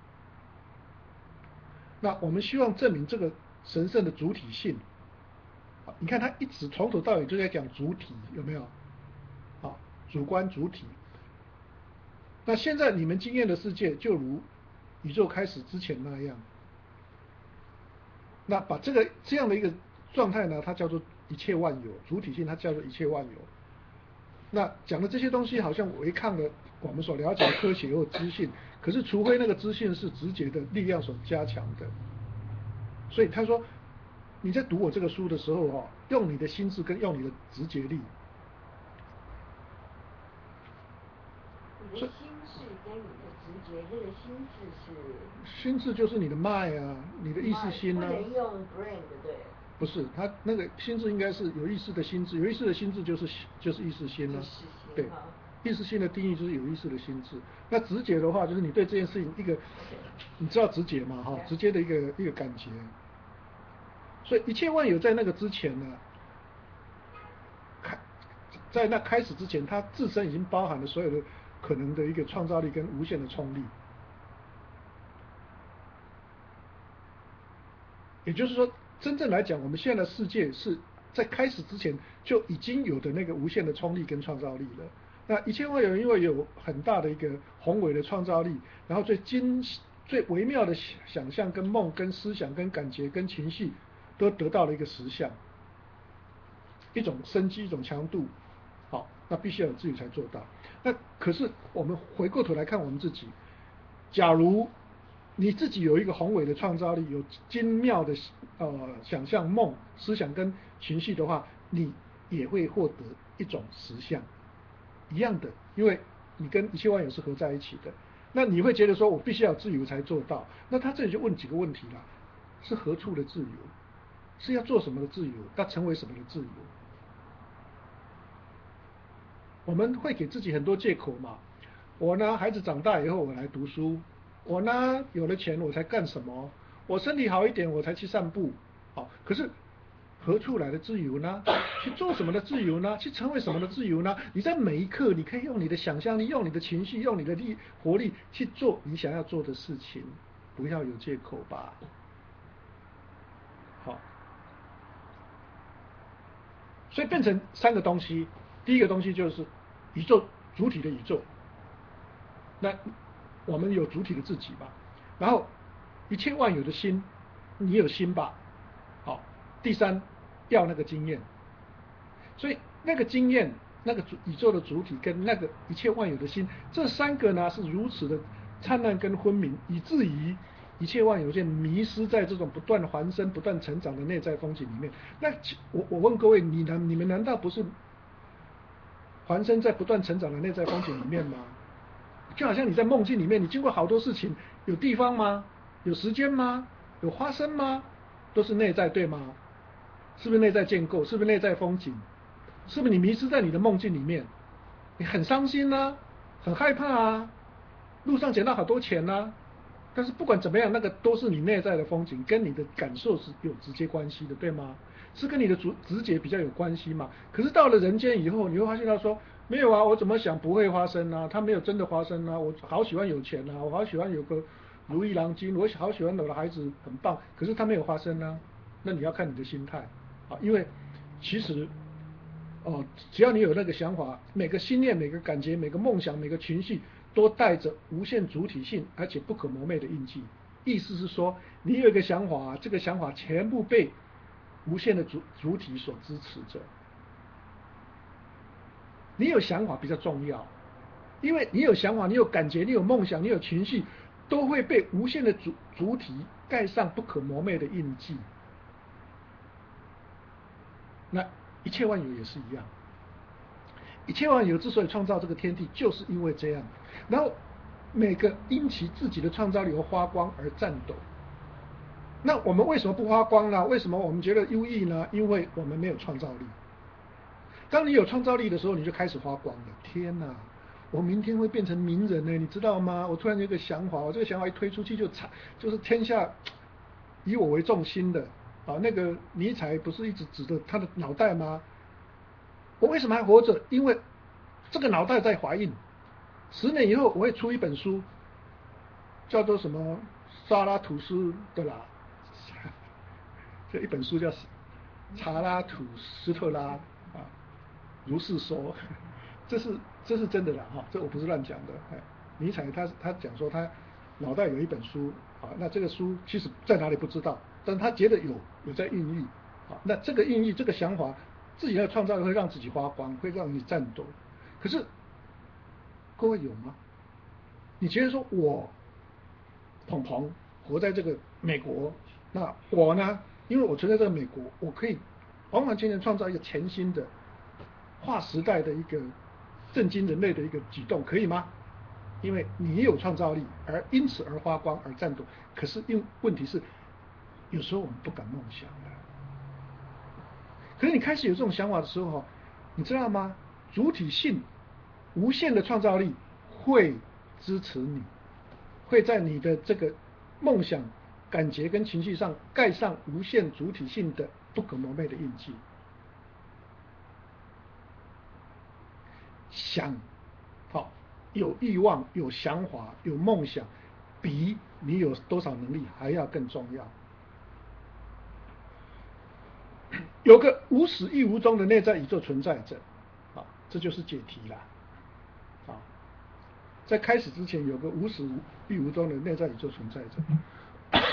那我们希望证明这个神圣的主体性。你看他一直从头到尾就在讲主体，有没有？主观主体。那现在你们经验的世界就如宇宙开始之前那样，那把这样的一个状态呢，它叫做一切万有，主体性它叫做一切万有。那讲的这些东西好像违抗了我们所了解的科学或资讯，可是除非那个资讯是直觉的力量所加强的。所以他说，你在读我这个书的时候用你的心智跟用你的直觉力。 你的心智跟你的直觉，这个心智是？ 心智就是你的 mind 你的意识心不能用 brain 的，对。 不是，它那个心智应该是有意识的心智，有意识的心智就是意识心对，意识心的定义就是有意识的心智。那直觉的话，就是你对这件事情一个，你知道直觉嘛直接的一个感觉。所以一切万有在那个之前呢，在那开始之前，它自身已经包含了所有的可能的一个创造力跟无限的冲力。也就是说，真正来讲，我们现在的世界是在开始之前就已经有的那个无限的冲力跟创造力了。那一切万有因为有很大的一个宏伟的创造力，然后最微妙的想象跟梦跟思想跟感觉跟情绪都得到了一个实相，一种生机，一种强度。好，那必须要有自己才做到。那可是我们回过头来看我们自己，假如你自己有一个宏伟的创造力，有精妙的想象、梦、思想跟情绪的话，你也会获得一种实相，一样的，因为你跟一切万有是合在一起的。 那你会觉得说我必须要自由才做到，那他这里就问几个问题了：是何处的自由？是要做什么的自由？要成为什么的自由？我们会给自己很多借口嘛。我呢，孩子长大以后我来读书，我呢有了钱我才干什么，我身体好一点我才去散步。好，可是何处来的自由呢？去做什么的自由呢？去成为什么的自由呢？你在每一刻，你可以用你的想象力，用你的情绪，用你的活力去做你想要做的事情，不要有借口吧。好，所以变成三个东西。第一个东西就是宇宙，主体的宇宙。那我们有主体的自己吧。然后一切万有的心，你有心吧。好，第三，要那个经验。所以那个经验，那个宇宙的主体跟那个一切万有的心，这三个呢是如此的灿烂跟昏明，以至于一切万有界迷失在这种不断还生、不断成长的内在风景里面。那我问各位，你们难道不是还生在不断成长的内在风景里面吗？就好像你在梦境里面，你经过好多事情，有地方吗？有时间吗？有发生吗？都是内在，对吗？是不是内在建构？是不是内在风景？是不是你迷失在你的梦境里面？你很伤心啊，很害怕啊，路上捡到好多钱啊，但是不管怎么样，那个都是你内在的风景，跟你的感受是有直接关系的，对吗？是跟你的直觉比较有关系嘛？可是到了人间以后，你会发现到说，没有啊，我怎么想不会发生啊，它没有真的发生啊，我好喜欢有钱啊，我好喜欢有个如意郎君，我好喜欢我的孩子很棒，可是它没有发生啊。那你要看你的心态啊，因为其实只要你有那个想法，每个心念、每个感觉、每个梦想、每个情绪，都带着无限主体性而且不可磨灭的印记。意思是说，你有一个想法，这个想法全部被无限的主体所支持着。你有想法比较重要，因为你有想法，你有感觉，你有梦想，你有情绪，都会被无限的主体盖上不可磨灭的印记。那一切万有也是一样，一切万有之所以创造这个天地，就是因为这样。然后每个因其自己的创造力而发光而颤抖。那我们为什么不发光呢？为什么我们觉得优异呢？因为我们没有创造力。当你有创造力的时候，你就开始发光了。天哪，我明天会变成名人呢，你知道吗？我突然有一个想法，我这个想法一推出去就是天下以我为重心的啊。那个尼采不是一直指着他的脑袋吗？我为什么还活着？因为这个脑袋在怀孕。10年以后我会出一本书，叫做什么萨拉图斯的啦，这一本书叫查拉图斯特拉啊，如是说，这是真的啦哈，这我不是乱讲的。尼采他讲说他脑袋有一本书啊，那这个书其实在哪里不知道，但他觉得有在孕育啊，那这个孕育这个想法，自己的创造会让自己发光，会让你颤抖。可是各位有吗？你觉得说我鹏鹏活在这个美国，那我呢？因为我存在这个美国，我可以完完全全创造一个全新的划时代的一个震惊人类的一个举动，可以吗？因为你有创造力，而因此而发光而颤抖。可是问题是，有时候我们不敢梦想了。可是你开始有这种想法的时候，你知道吗？主体性无限的创造力会支持你，会在你的这个梦想、感觉跟情绪上盖上无限主体性的不可磨灭的印记。想，好，有欲望、有想法、有梦想，比你有多少能力还要更重要。有个无始亦无终的内在宇宙存在着，啊，这就是解题了。啊，在开始之前有个无始亦无终的内在宇宙存在着。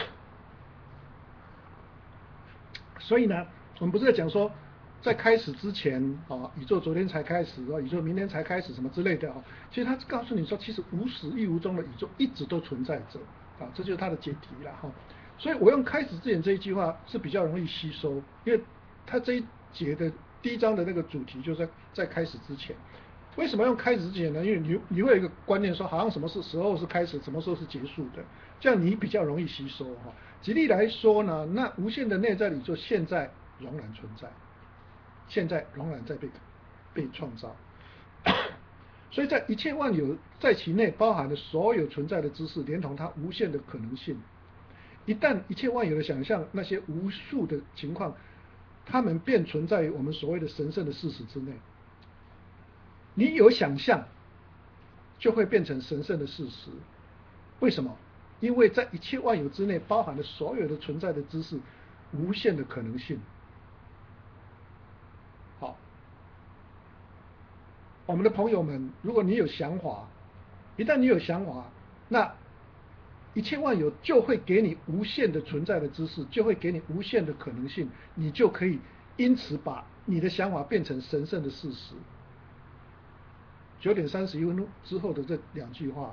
所以呢，我们不是在讲说，在开始之前啊，宇宙昨天才开始，宇宙明天才开始什么之类的啊。其实他告诉你说，其实无始亦无终的宇宙一直都存在着，啊，这就是他的解题了哈。所以我用开始之前这一句话是比较容易吸收，因为他这一节的第一章的那个主题就是在开始之前。 为什么用开始之前呢？因为你会有一个观念说，好像什么时候是开始，什么时候是结束的，这样你比较容易吸收哈。举例来说呢，那无限的内在宇宙现在仍然存在，现在仍然在被创造，所以在一切万有在其内包含了所有存在的知识，连同它无限的可能性。一旦一切万有的想象那些无数的情况，它们便存在于我们所谓的神圣的事实之内。你有想象，就会变成神圣的事实。为什么？因为在一切万有之内包含了所有的存在的知识，无限的可能性。好，我们的朋友们，如果你有想法，一旦你有想法，那一切万有就会给你无限的存在的知识，就会给你无限的可能性，你就可以因此把你的想法变成神圣的事实。9点31分之后的这2句话，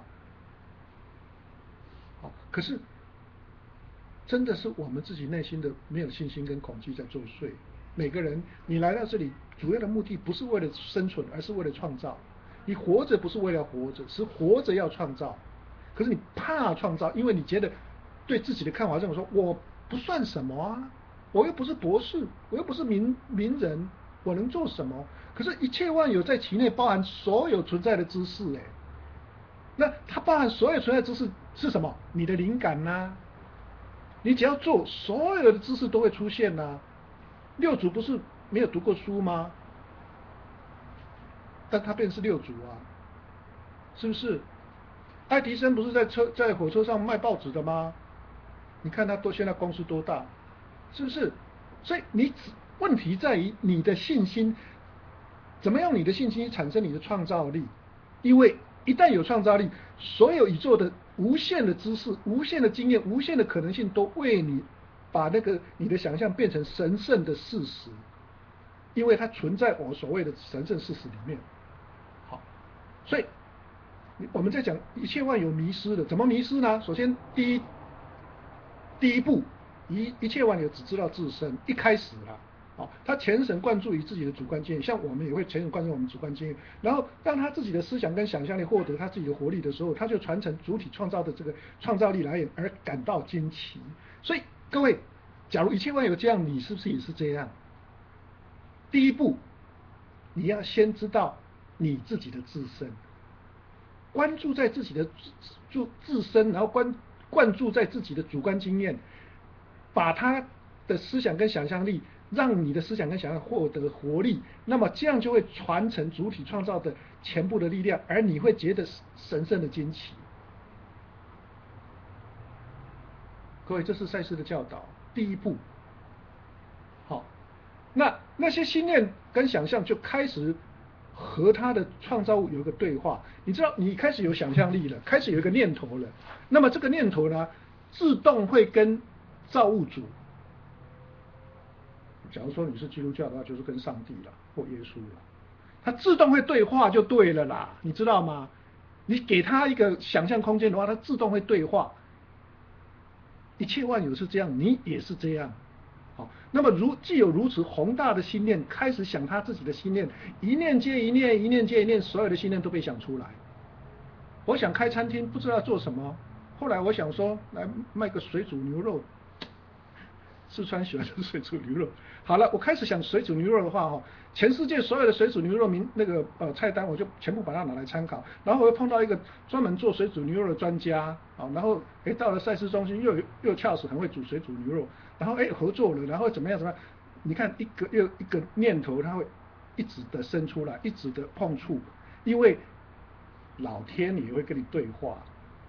好，可是真的是我们自己内心的没有信心跟恐惧在作祟。每个人，你来到这里主要的目的不是为了生存，而是为了创造。你活着不是为了活着，是活着要创造。可是你怕创造，因为你觉得对自己的看法认为说，我不算什么啊，我又不是博士，我又不是名人，我能做什么？可是，一切万有在其内包含所有存在的知识，那它包含所有存在的知识是什么？你的灵感呐，你只要做，所有的知识都会出现呐。六祖不是没有读过书吗？但他便是六祖啊，是不是？爱迪生不是在火车上卖报纸的吗？你看他现在公司多大，是不是？所以问题在于你的信心。怎么样你的信心产生你的创造力？因为一旦有创造力，所有宇宙的无限的知识、无限的经验、无限的可能性，都为你把你的想象变成神圣的事实，因为它存在我所谓的神圣事实里面。好，所以我们在讲一切万有迷失了，怎么迷失呢？首先第一步，一切万有只知道自身，一开始啦。他全神贯注于自己的主观经验，像我们也会全神贯注我们主观经验，然后让他自己的思想跟想象力获得他自己的活力的时候，他就传承主体创造的这个创造力来源而感到惊奇。所以各位，假如一切万有这样，你是不是也是这样？第一步，你要先知道你自己的自身，关注在自己的自身，然后灌注在自己的主观经验，把他的思想跟想象力。让你的思想跟想象获得活力，那么这样就会传承主体创造的全部的力量，而你会觉得神圣的惊奇。各位，这是赛斯的教导，第一步。好，那些心念跟想象就开始和他的创造物有一个对话。你知道，你开始有想象力了，开始有一个念头了，那么这个念头呢，自动会跟造物主。假如说你是基督教的话，就是跟上帝了或耶稣了，它自动会对话就对了啦，你知道吗？你给他一个想象空间的话，它自动会对话。一切万有是这样，你也是这样。好，那么既有如此宏大的心念，开始想他自己的心念，一念接一念，一念接一念，所有的心念都被想出来。我想开餐厅，不知道做什么，后来我想说来卖个水煮牛肉。四川喜欢吃水煮牛肉。好了，我开始想水煮牛肉的话，全世界所有的水煮牛肉菜单，我就全部把它拿来参考。然后我又碰到一个专门做水煮牛肉的专家，然后到了赛事中心又恰好很会煮水煮牛肉，然后合作了，然后怎么样？你看一个念头，它会一直的生出来，一直的碰触，因为老天也会跟你对话。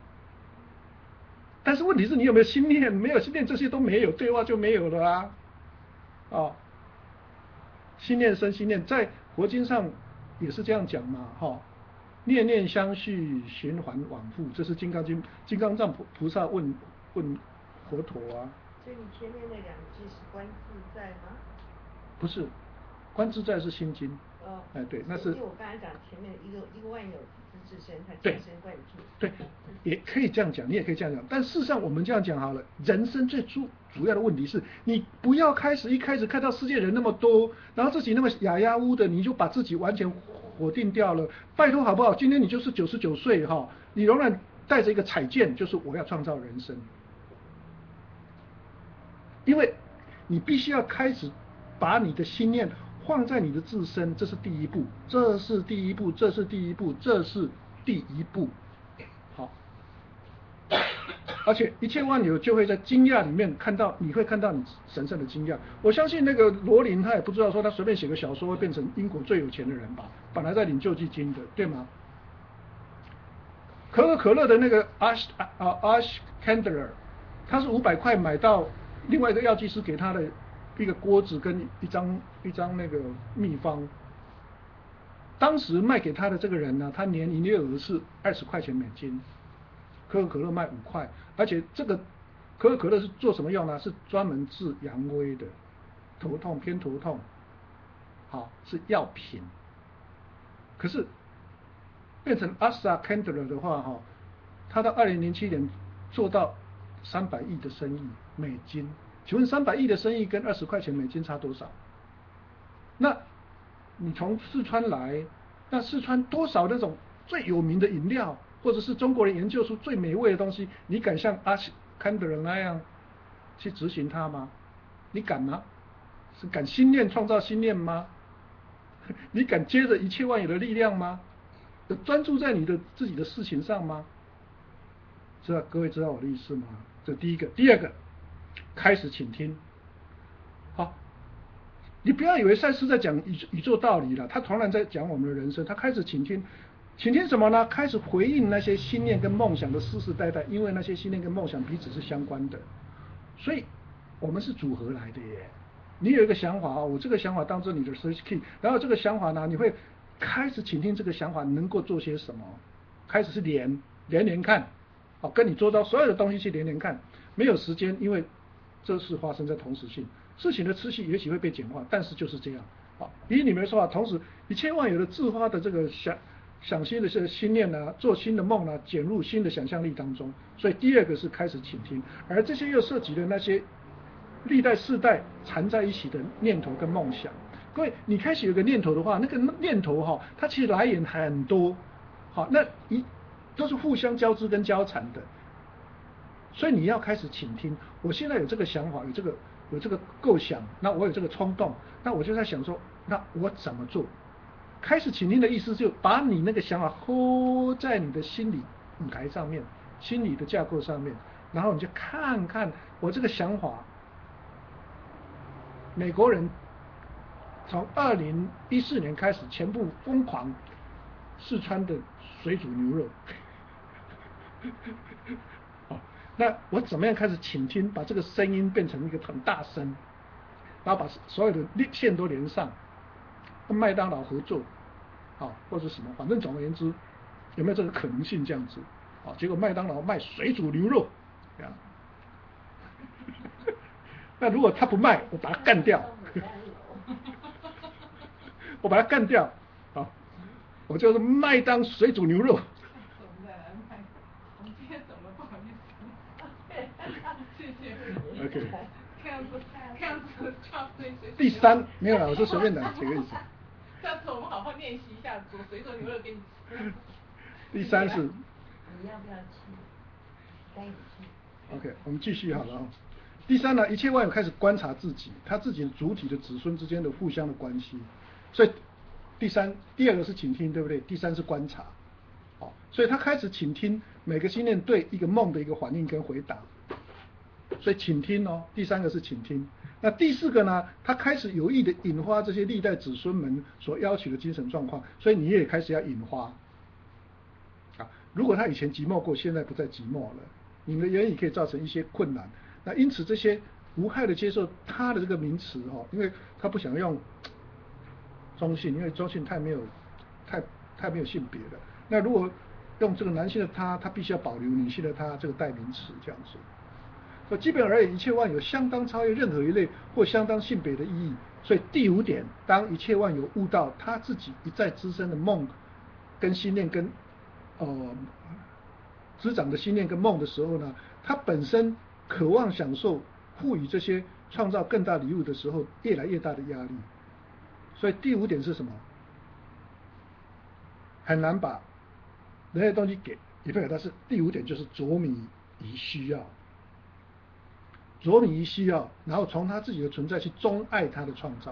但是问题是你有没有心念？没有心念，这些都没有，对话就没有了啊！心念生心念，在佛经上也是这样讲嘛，念念相续，循环往复，这是金刚藏菩萨问佛陀啊。 所以你前面那2句是观自在吗？ 不是，观自在是心经。对，那是。 因为我刚才讲前面一个万有自身，它全神贯注。 对，也可以这样讲，你也可以这样讲。但事实上，我们这样讲好了，人生最主要的问题是，你不要一开始看到世界人那么多，然后自己那么哑哑乌的，你就把自己完全否定掉了。拜托好不好？今天你就是99岁哈，你仍然带着一个彩剑，就是我要创造人生。因为你必须要开始把你的心念放在你的自身，这是第一步，这是第一步，这是第一步，这是第一步。好，而且一切万有就会在惊讶里面看到，你会看到你神圣的惊讶。我相信那个罗琳他也不知道说他随便写个小说会变成英国最有钱的人吧，本来在领救济金的，对吗？可口可乐的那个 Ash Candler， 他是500块买到另外一个药剂师给他的一个锅子跟一张那个秘方，当时卖给他的这个人呢，他年营业额是20块钱美金，可口可乐卖5块，而且这个可口可乐是做什么用呢？是专门治阳痿的，头痛偏头痛，好，是药品。可是变成 Asa Candler 的话哈，他到2007年做到300亿的生意美金。请问300亿的生意跟20块钱美金差多少？那你从四川来，那四川多少那种最有名的饮料，或者是中国人研究出最美味的东西，你敢像阿坎德人那样去执行它吗？你敢吗？是敢心念创造心念吗？你敢接着一切万有的力量吗？专注在你的自己的事情上吗？各位知道我的意思吗？这第一个。第二个，开始倾听。好，你不要以为赛斯在讲宇宙道理了，他同样在讲我们的人生。他开始倾听，倾听什么呢？开始回应那些心念跟梦想的世世代代，因为那些心念跟梦想彼此是相关的，所以我们是组合来的耶。你有一个想法，我这个想法当做你的 search key， 然后这个想法呢，你会开始倾听这个想法能够做些什么，开始是连看，好，跟你周遭所有的东西去连看，没有时间，因为这是发生在同时性，事情的次序也许会被简化，但是就是这样。好，以你们说啊，同时一切万有的自发的这个想新的心念呢，做新的梦呢，减入新的想象力当中。所以第二个是开始倾听，而这些又涉及了那些历代世代缠在一起的念头跟梦想。各位，你开始有个念头的话，那个念头哈，它其实来源很多，好，那都是互相交织跟交缠的。所以你要开始倾听，我现在有这个想法，有这个构想，那我有这个冲动，那我就在想说，那我怎么做？开始倾听的意思就把你那个想法 hold 在你的心理舞台上面，心理的架构上面，然后你就看看我这个想法。美国人从2014年开始全部疯狂四川的水煮牛肉。那我怎么样开始倾听，把这个声音变成一个很大声，然后把所有的线都连上，跟麦当劳合作，好，或者什么，反正总而言之，有没有这个可能性这样子？好，结果麦当劳卖水煮牛肉，这样。那如果他不卖，我把他干掉。我把他干掉，好，我就是麦当水煮牛肉。OK。第三没有了，我是随便讲几个意思。 下次我们好好练习一下煮水煮牛肉给你吃。 第三是。 你要不要去？待你去。 OK， 我们继续好了啊。第三呢，一切万有开始观察自己，他自己主体的子孙之间的互相的关系。所以第二个是倾听，对不对？第三是观察。好，所以他开始倾听每个心念对一个梦的一个反应跟回答。所以倾听哦，第三个是倾听。那第四个呢，他开始有意的引发这些历代子孙们所要求的精神状况，所以你也开始要引发。啊，如果他以前寂寞过，现在不再寂寞了，你们的言语可以造成一些困难。那因此这些无害的接受他的这个名词哦，因为他不想用中性，因为中性太没有性别了。那如果用这个男性的他必须要保留女性的他这个代名词这样子。所以基本而言，一切万有相当超越任何一类或相当性别的意义。所以第五点，当一切万有悟到他自己一再滋生的梦跟心念跟滋长的心念跟梦的时候呢，他本身渴望享受赋予这些创造更大礼物的时候，越来越大的压力。所以第五点是什么？ 很难把人类东西给配合。但是第5点就是着迷于需要，着迷于需要，然后从他自己的存在去钟爱他的创造。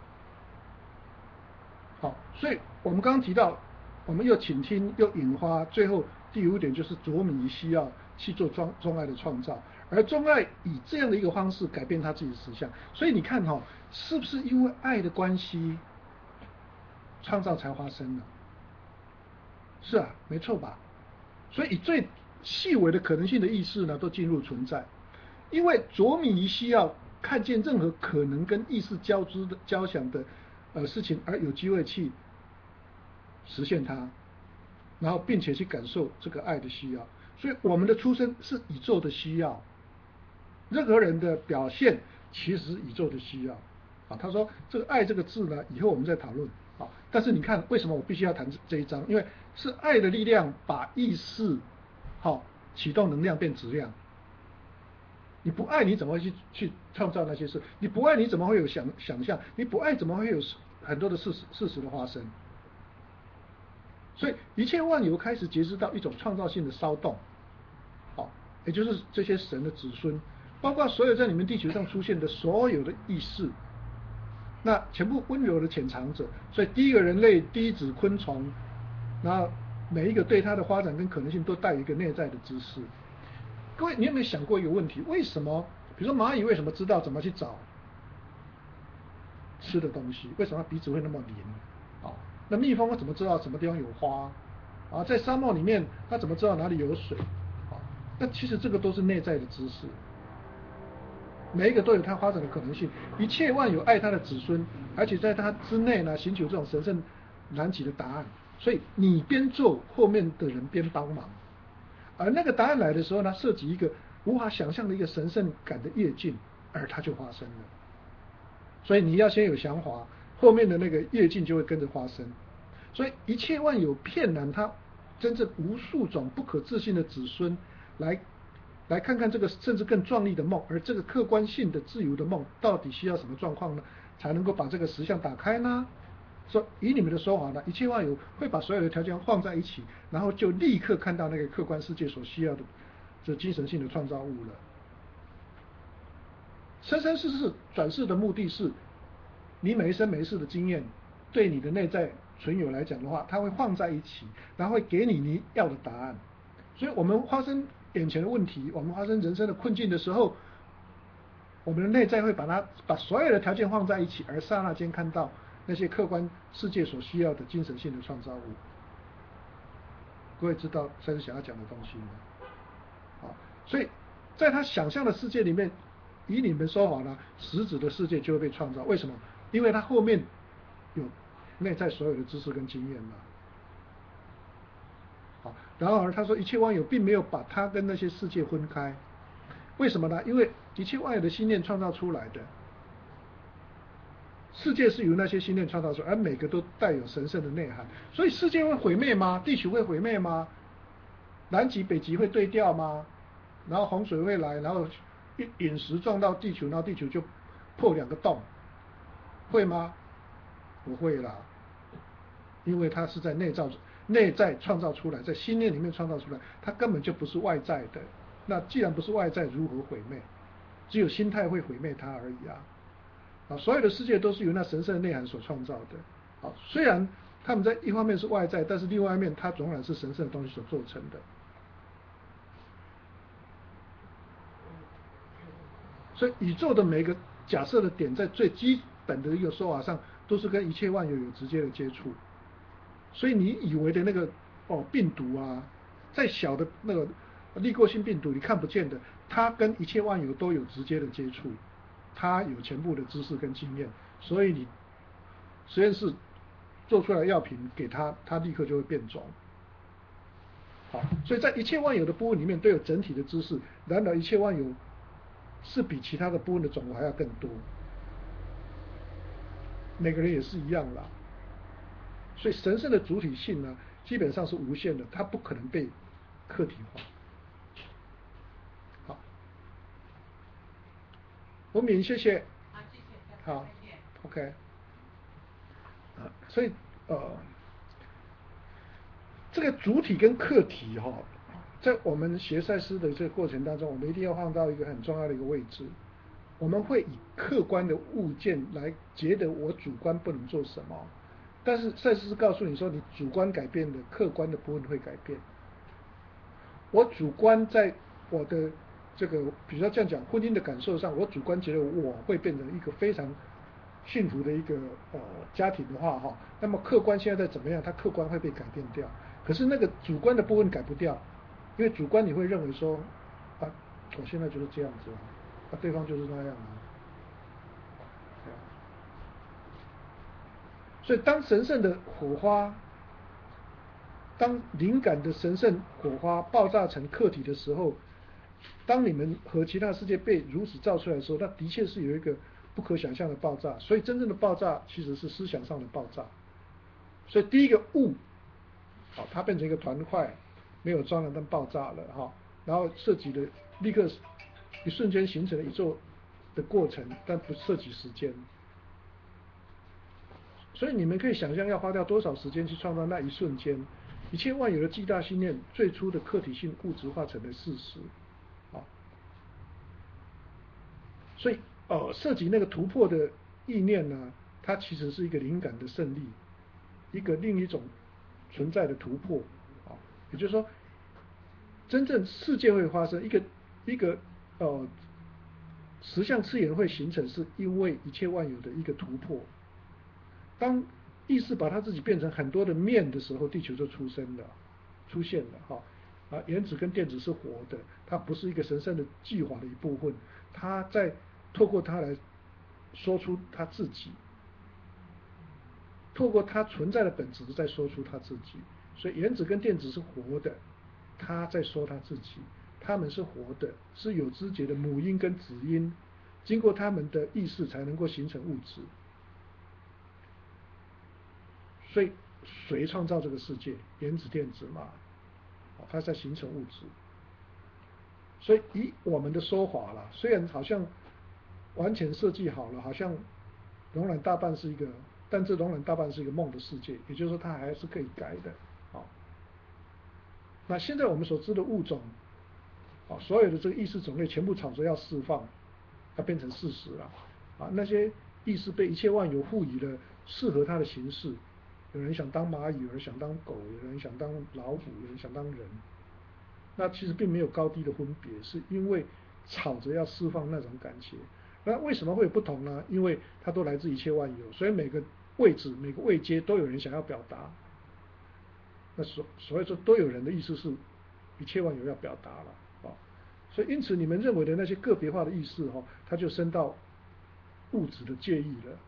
好，所以我们刚刚提到，我们又倾听又引发，最后第5点就是着迷于需要去做钟爱的创造，而钟爱以这样的一个方式改变他自己的实相。所以你看是不是因为爱的关系，创造才发生了？是啊，没错吧？所以以最细微的可能性的意识呢，都进入存在，因为着迷于需要看见任何可能跟意识交响的事情，而有机会去实现它，然后并且去感受这个爱的需要。所以我们的出生是宇宙的需要，任何人的表现其实是宇宙的需要。他说这个爱这个字呢，以后我们再讨论。但是你看为什么我必须要谈这一章？因为是爱的力量把意识启动能量变质量。你不爱你怎么会去创造那些事？你不爱你怎么会有想象？你不爱怎么会有很多的事实的发生？所以一切万有开始觉知到一种创造性的骚动，也就是这些神的子孙，包括所有在你们地球上出现的所有的意识，那全部温柔的潜藏着。所以第一个人类、第一子昆虫，然后每一个对它的发展跟可能性都带有一个内在的知识。各位，你有没有想过一个问题？为什么比如说蚂蚁为什么知道怎么去找吃的东西？为什么它鼻子会那么灵？那蜜蜂它怎么知道什么地方有花？在沙漠里面它怎么知道哪里有水？那其实这个都是内在的知识，每一个都有它发展的可能性。一切万有爱它的子孙，而且在它之内呢，寻求这种神圣难题的答案。所以你边做，后面的人边帮忙。而那个答案来的时候呢，涉及一个无法想象的一个神圣感的跃进，而它就发生了。所以你要先有想法，后面的那个跃进就会跟着发生。所以一切万有骗然它真正无数种不可置信的子孙来看看这个甚至更壮丽的梦，而这个客观性的自由的梦到底需要什么状况呢，才能够把这个实相打开呢？说以你们的说法呢，一切万有会把所有的条件放在一起，然后就立刻看到那个客观世界所需要的这精神性的创造物了。生生世世转世的目的是，你每一生每一世的经验，对你的内在存有来讲的话，它会放在一起，然后会给你要的答案。所以我们发生眼前的问题，我们发生人生的困境的时候，我们的内在会把所有的条件放在一起，而刹那间看到那些客观世界所需要的精神性的创造物。各位知道赛斯想要讲的东西吗？所以在他想象的世界里面，以你们说法呢，实质的世界就会被创造。为什么？因为他后面有内在所有的知识跟经验嘛。然而他说一切万有并没有把他跟那些世界分开。为什么呢？因为一切万有的心念创造出来的世界是由那些心念创造出来，而每个都带有神圣的内涵。所以世界会毁灭吗？地球会毁灭吗？南极北极会对调吗？然后洪水会来，然后陨石撞到地球，然后地球就破2个洞，会吗？不会啦，因为它是在内在创造出来，在心念里面创造出来，它根本就不是外在的。那既然不是外在，如何毁灭？只有心态会毁灭它而已啊！所有的世界都是由那神圣的内涵所创造的。虽然他们在一方面是外在，但是另外一面它仍然是神圣的东西所做成的。所以宇宙的每个假设的点，在最基本的一个说法上，都是跟一切万有有直接的接触。所以你以为的那个病毒啊，再小的那个利过性病毒你看不见的，它跟一切万有都有直接的接触，它有全部的知识跟经验，所以你实验室做出来的药品给它，它立刻就会变种。所以在一切万有的部分里面都有整体的知识，然而一切万有是比其他的部分的种还要更多，每个人也是一样啦。所以神圣的主体性呢，基本上是无限的，它不可能被客体化。好，文敏，谢谢。 好，谢谢。 好 ，OK。所以这个主体跟客体在我们学赛斯的这个过程当中，我们一定要放到一个很重要的一个位置。我们会以客观的物件来觉得我主观不能做什么，但是赛斯告诉你说，你主观改变的，客观的部分会改变。我主观在我的这个，比如说这样讲，婚姻的感受上，我主观觉得我会变成一个非常幸福的一个家庭的话那么客观现在怎么样，它客观会被改变掉。可是那个主观的部分改不掉，因为主观你会认为说我现在就是这样子对方就是那样所以当神圣的火花，当灵感的神圣火花爆炸成客体的时候，当你们和其他世界被如此造出来的时候，那的确是有一个不可想象的爆炸。所以真正的爆炸其实是思想上的爆炸。所以第一个物它变成一个团块，没有装了但爆炸了然后涉及的立刻一瞬间形成了宇宙的过程，但不涉及时间。所以你们可以想象要花掉多少时间去创造那一瞬间，一切万有的巨大信念最初的客体性物质化成了事实所以涉及那个突破的意念呢，它其实是一个灵感的胜利，一个另一种存在的突破也就是说，真正世界会发生一个实相次元会形成，是因为一切万有的一个突破。当意识把它自己变成很多的面的时候，地球就出现了原子跟电子是活的，它不是一个神圣的计划的一部分，它在透过它来说出它自己，透过它存在的本质在说出它自己。所以原子跟电子是活的，它在说它自己，它们是活的，是有知觉的母音跟子音，经过它们的意识才能够形成物质。所以谁创造这个世界？原子电子嘛，它在形成物质。所以以我们的说法啦，虽然好像完全设计好了，好像容卵大半是一个，但这容卵大半是一个梦的世界，也就是说它还是可以改的那现在我们所知的物种所有的这个意识种类全部吵着要释放，要变成事实了那些意识被一切万有赋予了适合它的形式。有人想当蚂蚁，有人想当狗，有人想当老虎，有人想当人。那其实并没有高低的分别，是因为吵着要释放那种感觉。那为什么会有不同呢？因为它都来自一切万有，所以每个位置、每个位阶都有人想要表达。那所以说都有人的意思是一切万有要表达了所以因此你们认为的那些个别化的意识它就升到物质的界意了。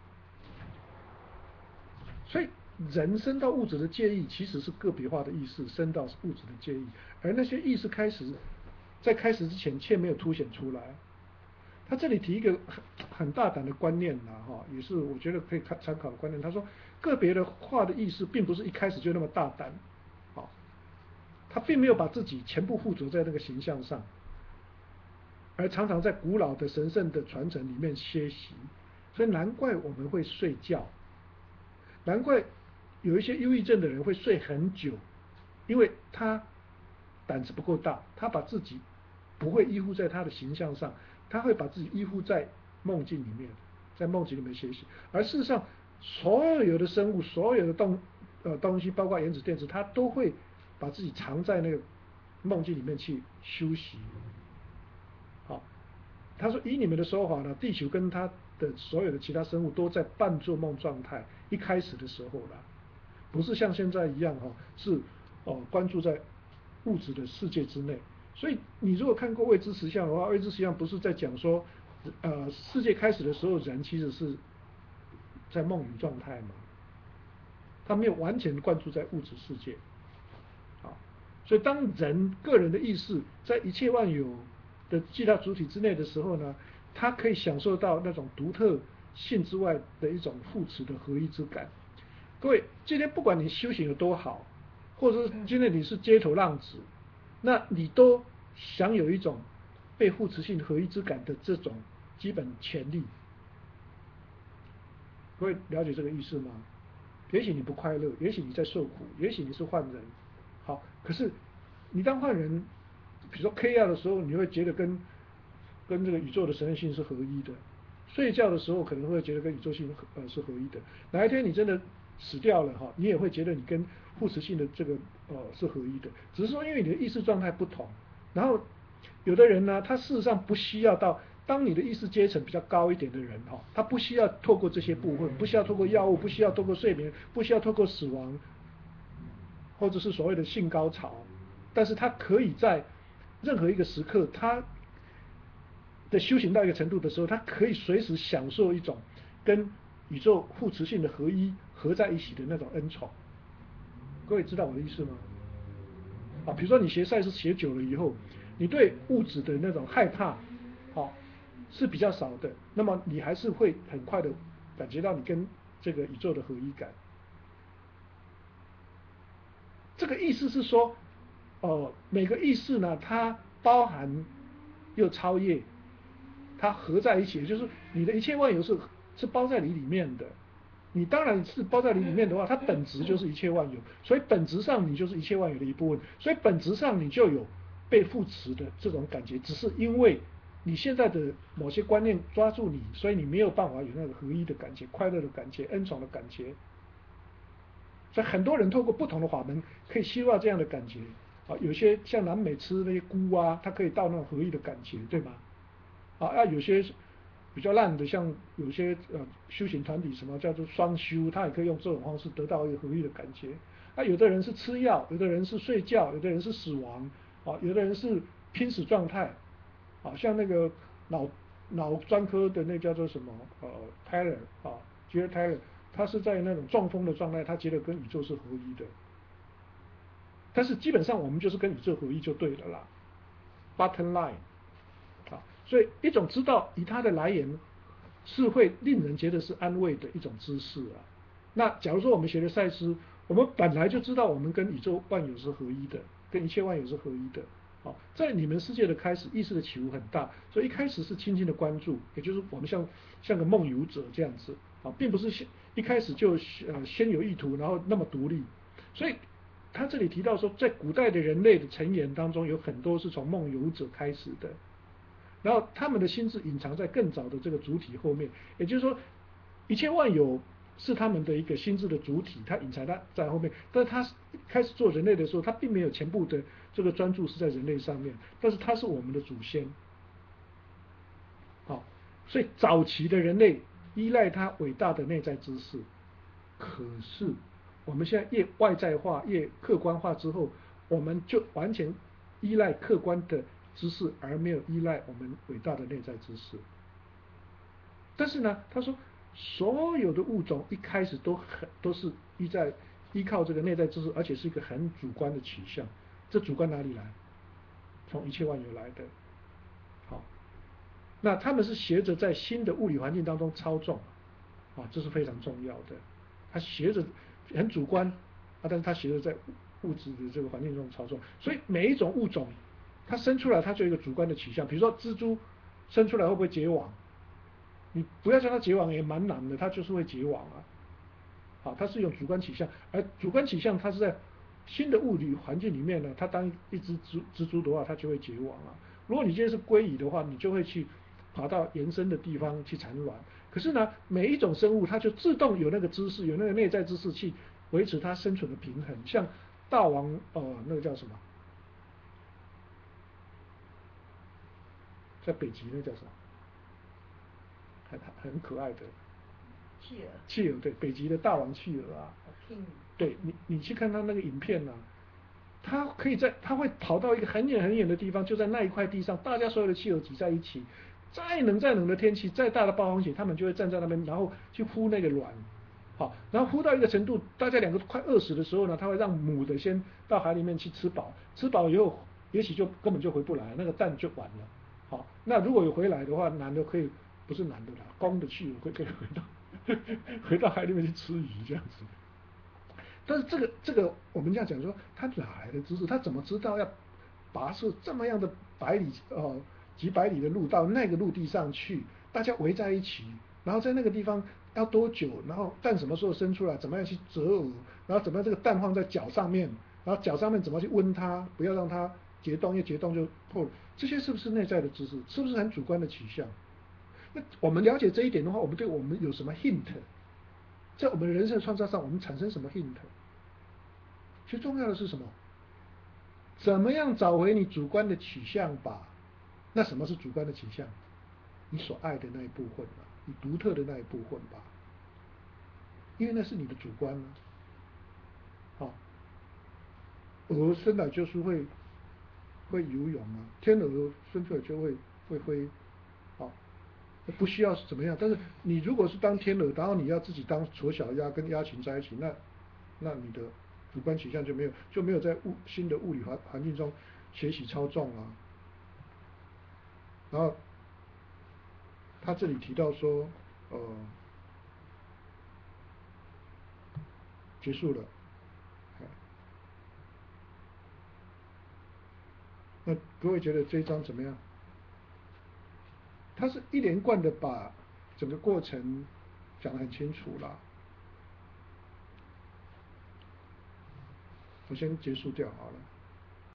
所以人升到物质的界意，其实是个别化的意识升到物质的界意，而那些意识在开始之前却没有凸显出来。他这里提一个很大胆的观念也是我觉得可以参考的观念。他说，个别的化的意识并不是一开始就那么大胆他并没有把自己全部附着在那个形象上，而常常在古老的神圣的传承里面歇息。所以难怪我们会睡觉，难怪有一些忧郁症的人会睡很久，因为他胆子不够大，他把自己不会依附在他的形象上，他会把自己依附在梦境里面，在梦境里面学习。而事实上，所有的生物，所有的东西，包括原子电子，它都会把自己藏在那个梦境里面去休息。他说以你们的说法呢，地球跟它的所有的其他生物都在半做梦状态，一开始的时候啦，不是像现在一样是关注在物质的世界之内。所以你如果看过未知实相的话，未知实相不是在讲说世界开始的时候人其实是在梦里状态嘛，他没有完全关注在物质世界所以当人个人的意识在一切万有的巨大主体之内的时候呢，他可以享受到那种独特性之外的一种互持的合一之感。各位，今天不管你修行有多好，或者是今天你是街头浪子，那你都享有一种被互持性合一之感的这种基本权利。各位了解这个意思吗？也许你不快乐，也许你在受苦，也许你是犯人， 好，可是你当换人，比如说 K 的时候，你会觉得跟这个宇宙的神性是合一的；睡觉的时候可能会觉得跟宇宙性是合一的。哪一天你真的死掉了哈，你也会觉得你跟护持性的这个是合一的。只是说因为你的意识状态不同，然后有的人呢，他事实上不需要到。当你的意识阶层比较高一点的人哈，他不需要透过这些部分，不需要透过药物，不需要透过睡眠，不需要透过死亡，或者是所谓的性高潮，但是他可以在任何一个时刻，他的修行到一个程度的时候，他可以随时享受一种跟宇宙互持性的合一合在一起的那种恩宠。各位知道我的意思吗？啊，比如说你学赛事学久了以后，你对物质的那种害怕，好。是比较少的，那么你还是会很快的感觉到你跟这个宇宙的合一感。这个意思是说，每个意识呢，它包含又超越，它合在一起，也就是你的一切万有是包在你里面的。你当然是包在你里面的话，它本质就是一切万有，所以本质上你就是一切万有的一部分，所以本质上你就有被扶持的这种感觉，只是因为你现在的某些观念抓住你，所以你没有办法有那个合一的感觉、快乐的感觉、恩宠的感觉。所以很多人透过不同的法门可以吸入到这样的感觉。啊，有些像南美吃那些菇啊，它可以到那种合一的感觉，对吗？啊，有些比较烂的，像有些修行团体什么叫做双修，他也可以用这种方式得到一个合一的感觉。啊，有的人是吃药，有的人是睡觉，有的人是死亡，啊，有的人是濒死状态。啊，像那个脑专科的那叫做什么Tyler 啊 ，Jared Tyler， 他是在那种中风的状态，他觉得跟宇宙是合一的。但是基本上我们就是跟宇宙合一就对了啦 ，bottom line。啊，所以一种知道以它的来源是会令人觉得是安慰的一种知识啊。那假如说我们学的赛斯，我们本来就知道我们跟宇宙万有是合一的，跟一切万有是合一的。好，在你们世界的开始，意识的起伏很大，所以一开始是轻轻的关注，也就是我们像个梦游者这样子，啊，并不是一开始就先有意图，然后那么独立。所以他这里提到说，在古代的人类的成言当中，有很多是从梦游者开始的，然后他们的心智隐藏在更早的这个主体后面，也就是说，一切万有是他们的一个心智的主体，它隐藏在后面，但是他开始做人类的时候，他并没有全部的这个专注是在人类上面，但是他是我们的祖先。好，所以早期的人类依赖他伟大的内在知识，可是我们现在越外在化、越客观化之后，我们就完全依赖客观的知识，而没有依赖我们伟大的内在知识。但是呢，他说所有的物种一开始都是依靠这个内在知识，而且是一个很主观的取向。这主观哪里来？从一切万有来的。好，那他们是学着在新的物理环境当中操纵，啊，这是非常重要的。他学着很主观啊，但是他学着在物质的这个环境中操纵。所以每一种物种，它生出来它就有一个主观的取向。比如说蜘蛛生出来会不会结网？你不要叫它结网也蛮难的，它就是会结网啊。好，它是用主观取向，而主观取向它是在新的物理环境里面呢，它当一只蜘蛛的话，它就会结网啊。如果你今天是鲑鱼的话，你就会去跑到延伸的地方去产卵。可是呢，每一种生物它就自动有那个知识，有那个内在知识去维持它生存的平衡。像大王那个叫什么？在北极那叫什么？很可爱的企鹅，对，北极的大王企鹅啊。对，你去看他那个影片啊，他会跑到一个很远很远的地方，就在那一块地上，大家所有的企鹅挤在一起，再冷的天气，再大的暴风雪，他们就会站在那边，然后去孵那个卵。好，然后孵到一个程度，大家两个快饿死的时候呢，他会让母的先到海里面去吃饱，吃饱以后，也许就根本就回不来，那个蛋就完了。好，那如果有回来的话，男的可以，不是男的啦，公的企鹅可以回到海里面去吃鱼这样子。但是这个我们这样讲说，他哪来的知识？他怎么知道要跋涉这么样的几百里的路到那个陆地上去，大家围在一起，然后在那个地方要多久，然后蛋什么时候生出来，怎么样去择偶，然后怎么样这个蛋放在脚上面， 然后脚上面怎么去温它，不要让它结冻，因为结冻就破了。这些是不是内在的知识？是不是很主观的取向？那我们了解这一点的话，我们对我们有什么 hint？在我们人生的创造上，我们产生什么 hint？其实重要的是什么？怎么样找回你主观的取向吧？那什么是主观的取向？你所爱的那一部分吧，你独特的那一部分吧，因为那是你的主观呢。好，鹅生来就是会游泳啊，天鹅生出来就会飞，好，不需要怎么样。但是你如果是当天鹅，然后你要自己当丑小鸭跟鸭群在一起，那你的主观取向就没有在新的物理环境中学习操纵啊。然后他这里提到说，结束了。那各位觉得这一章怎么样？他是一连贯的把整个过程讲得很清楚了。我先结束掉好了。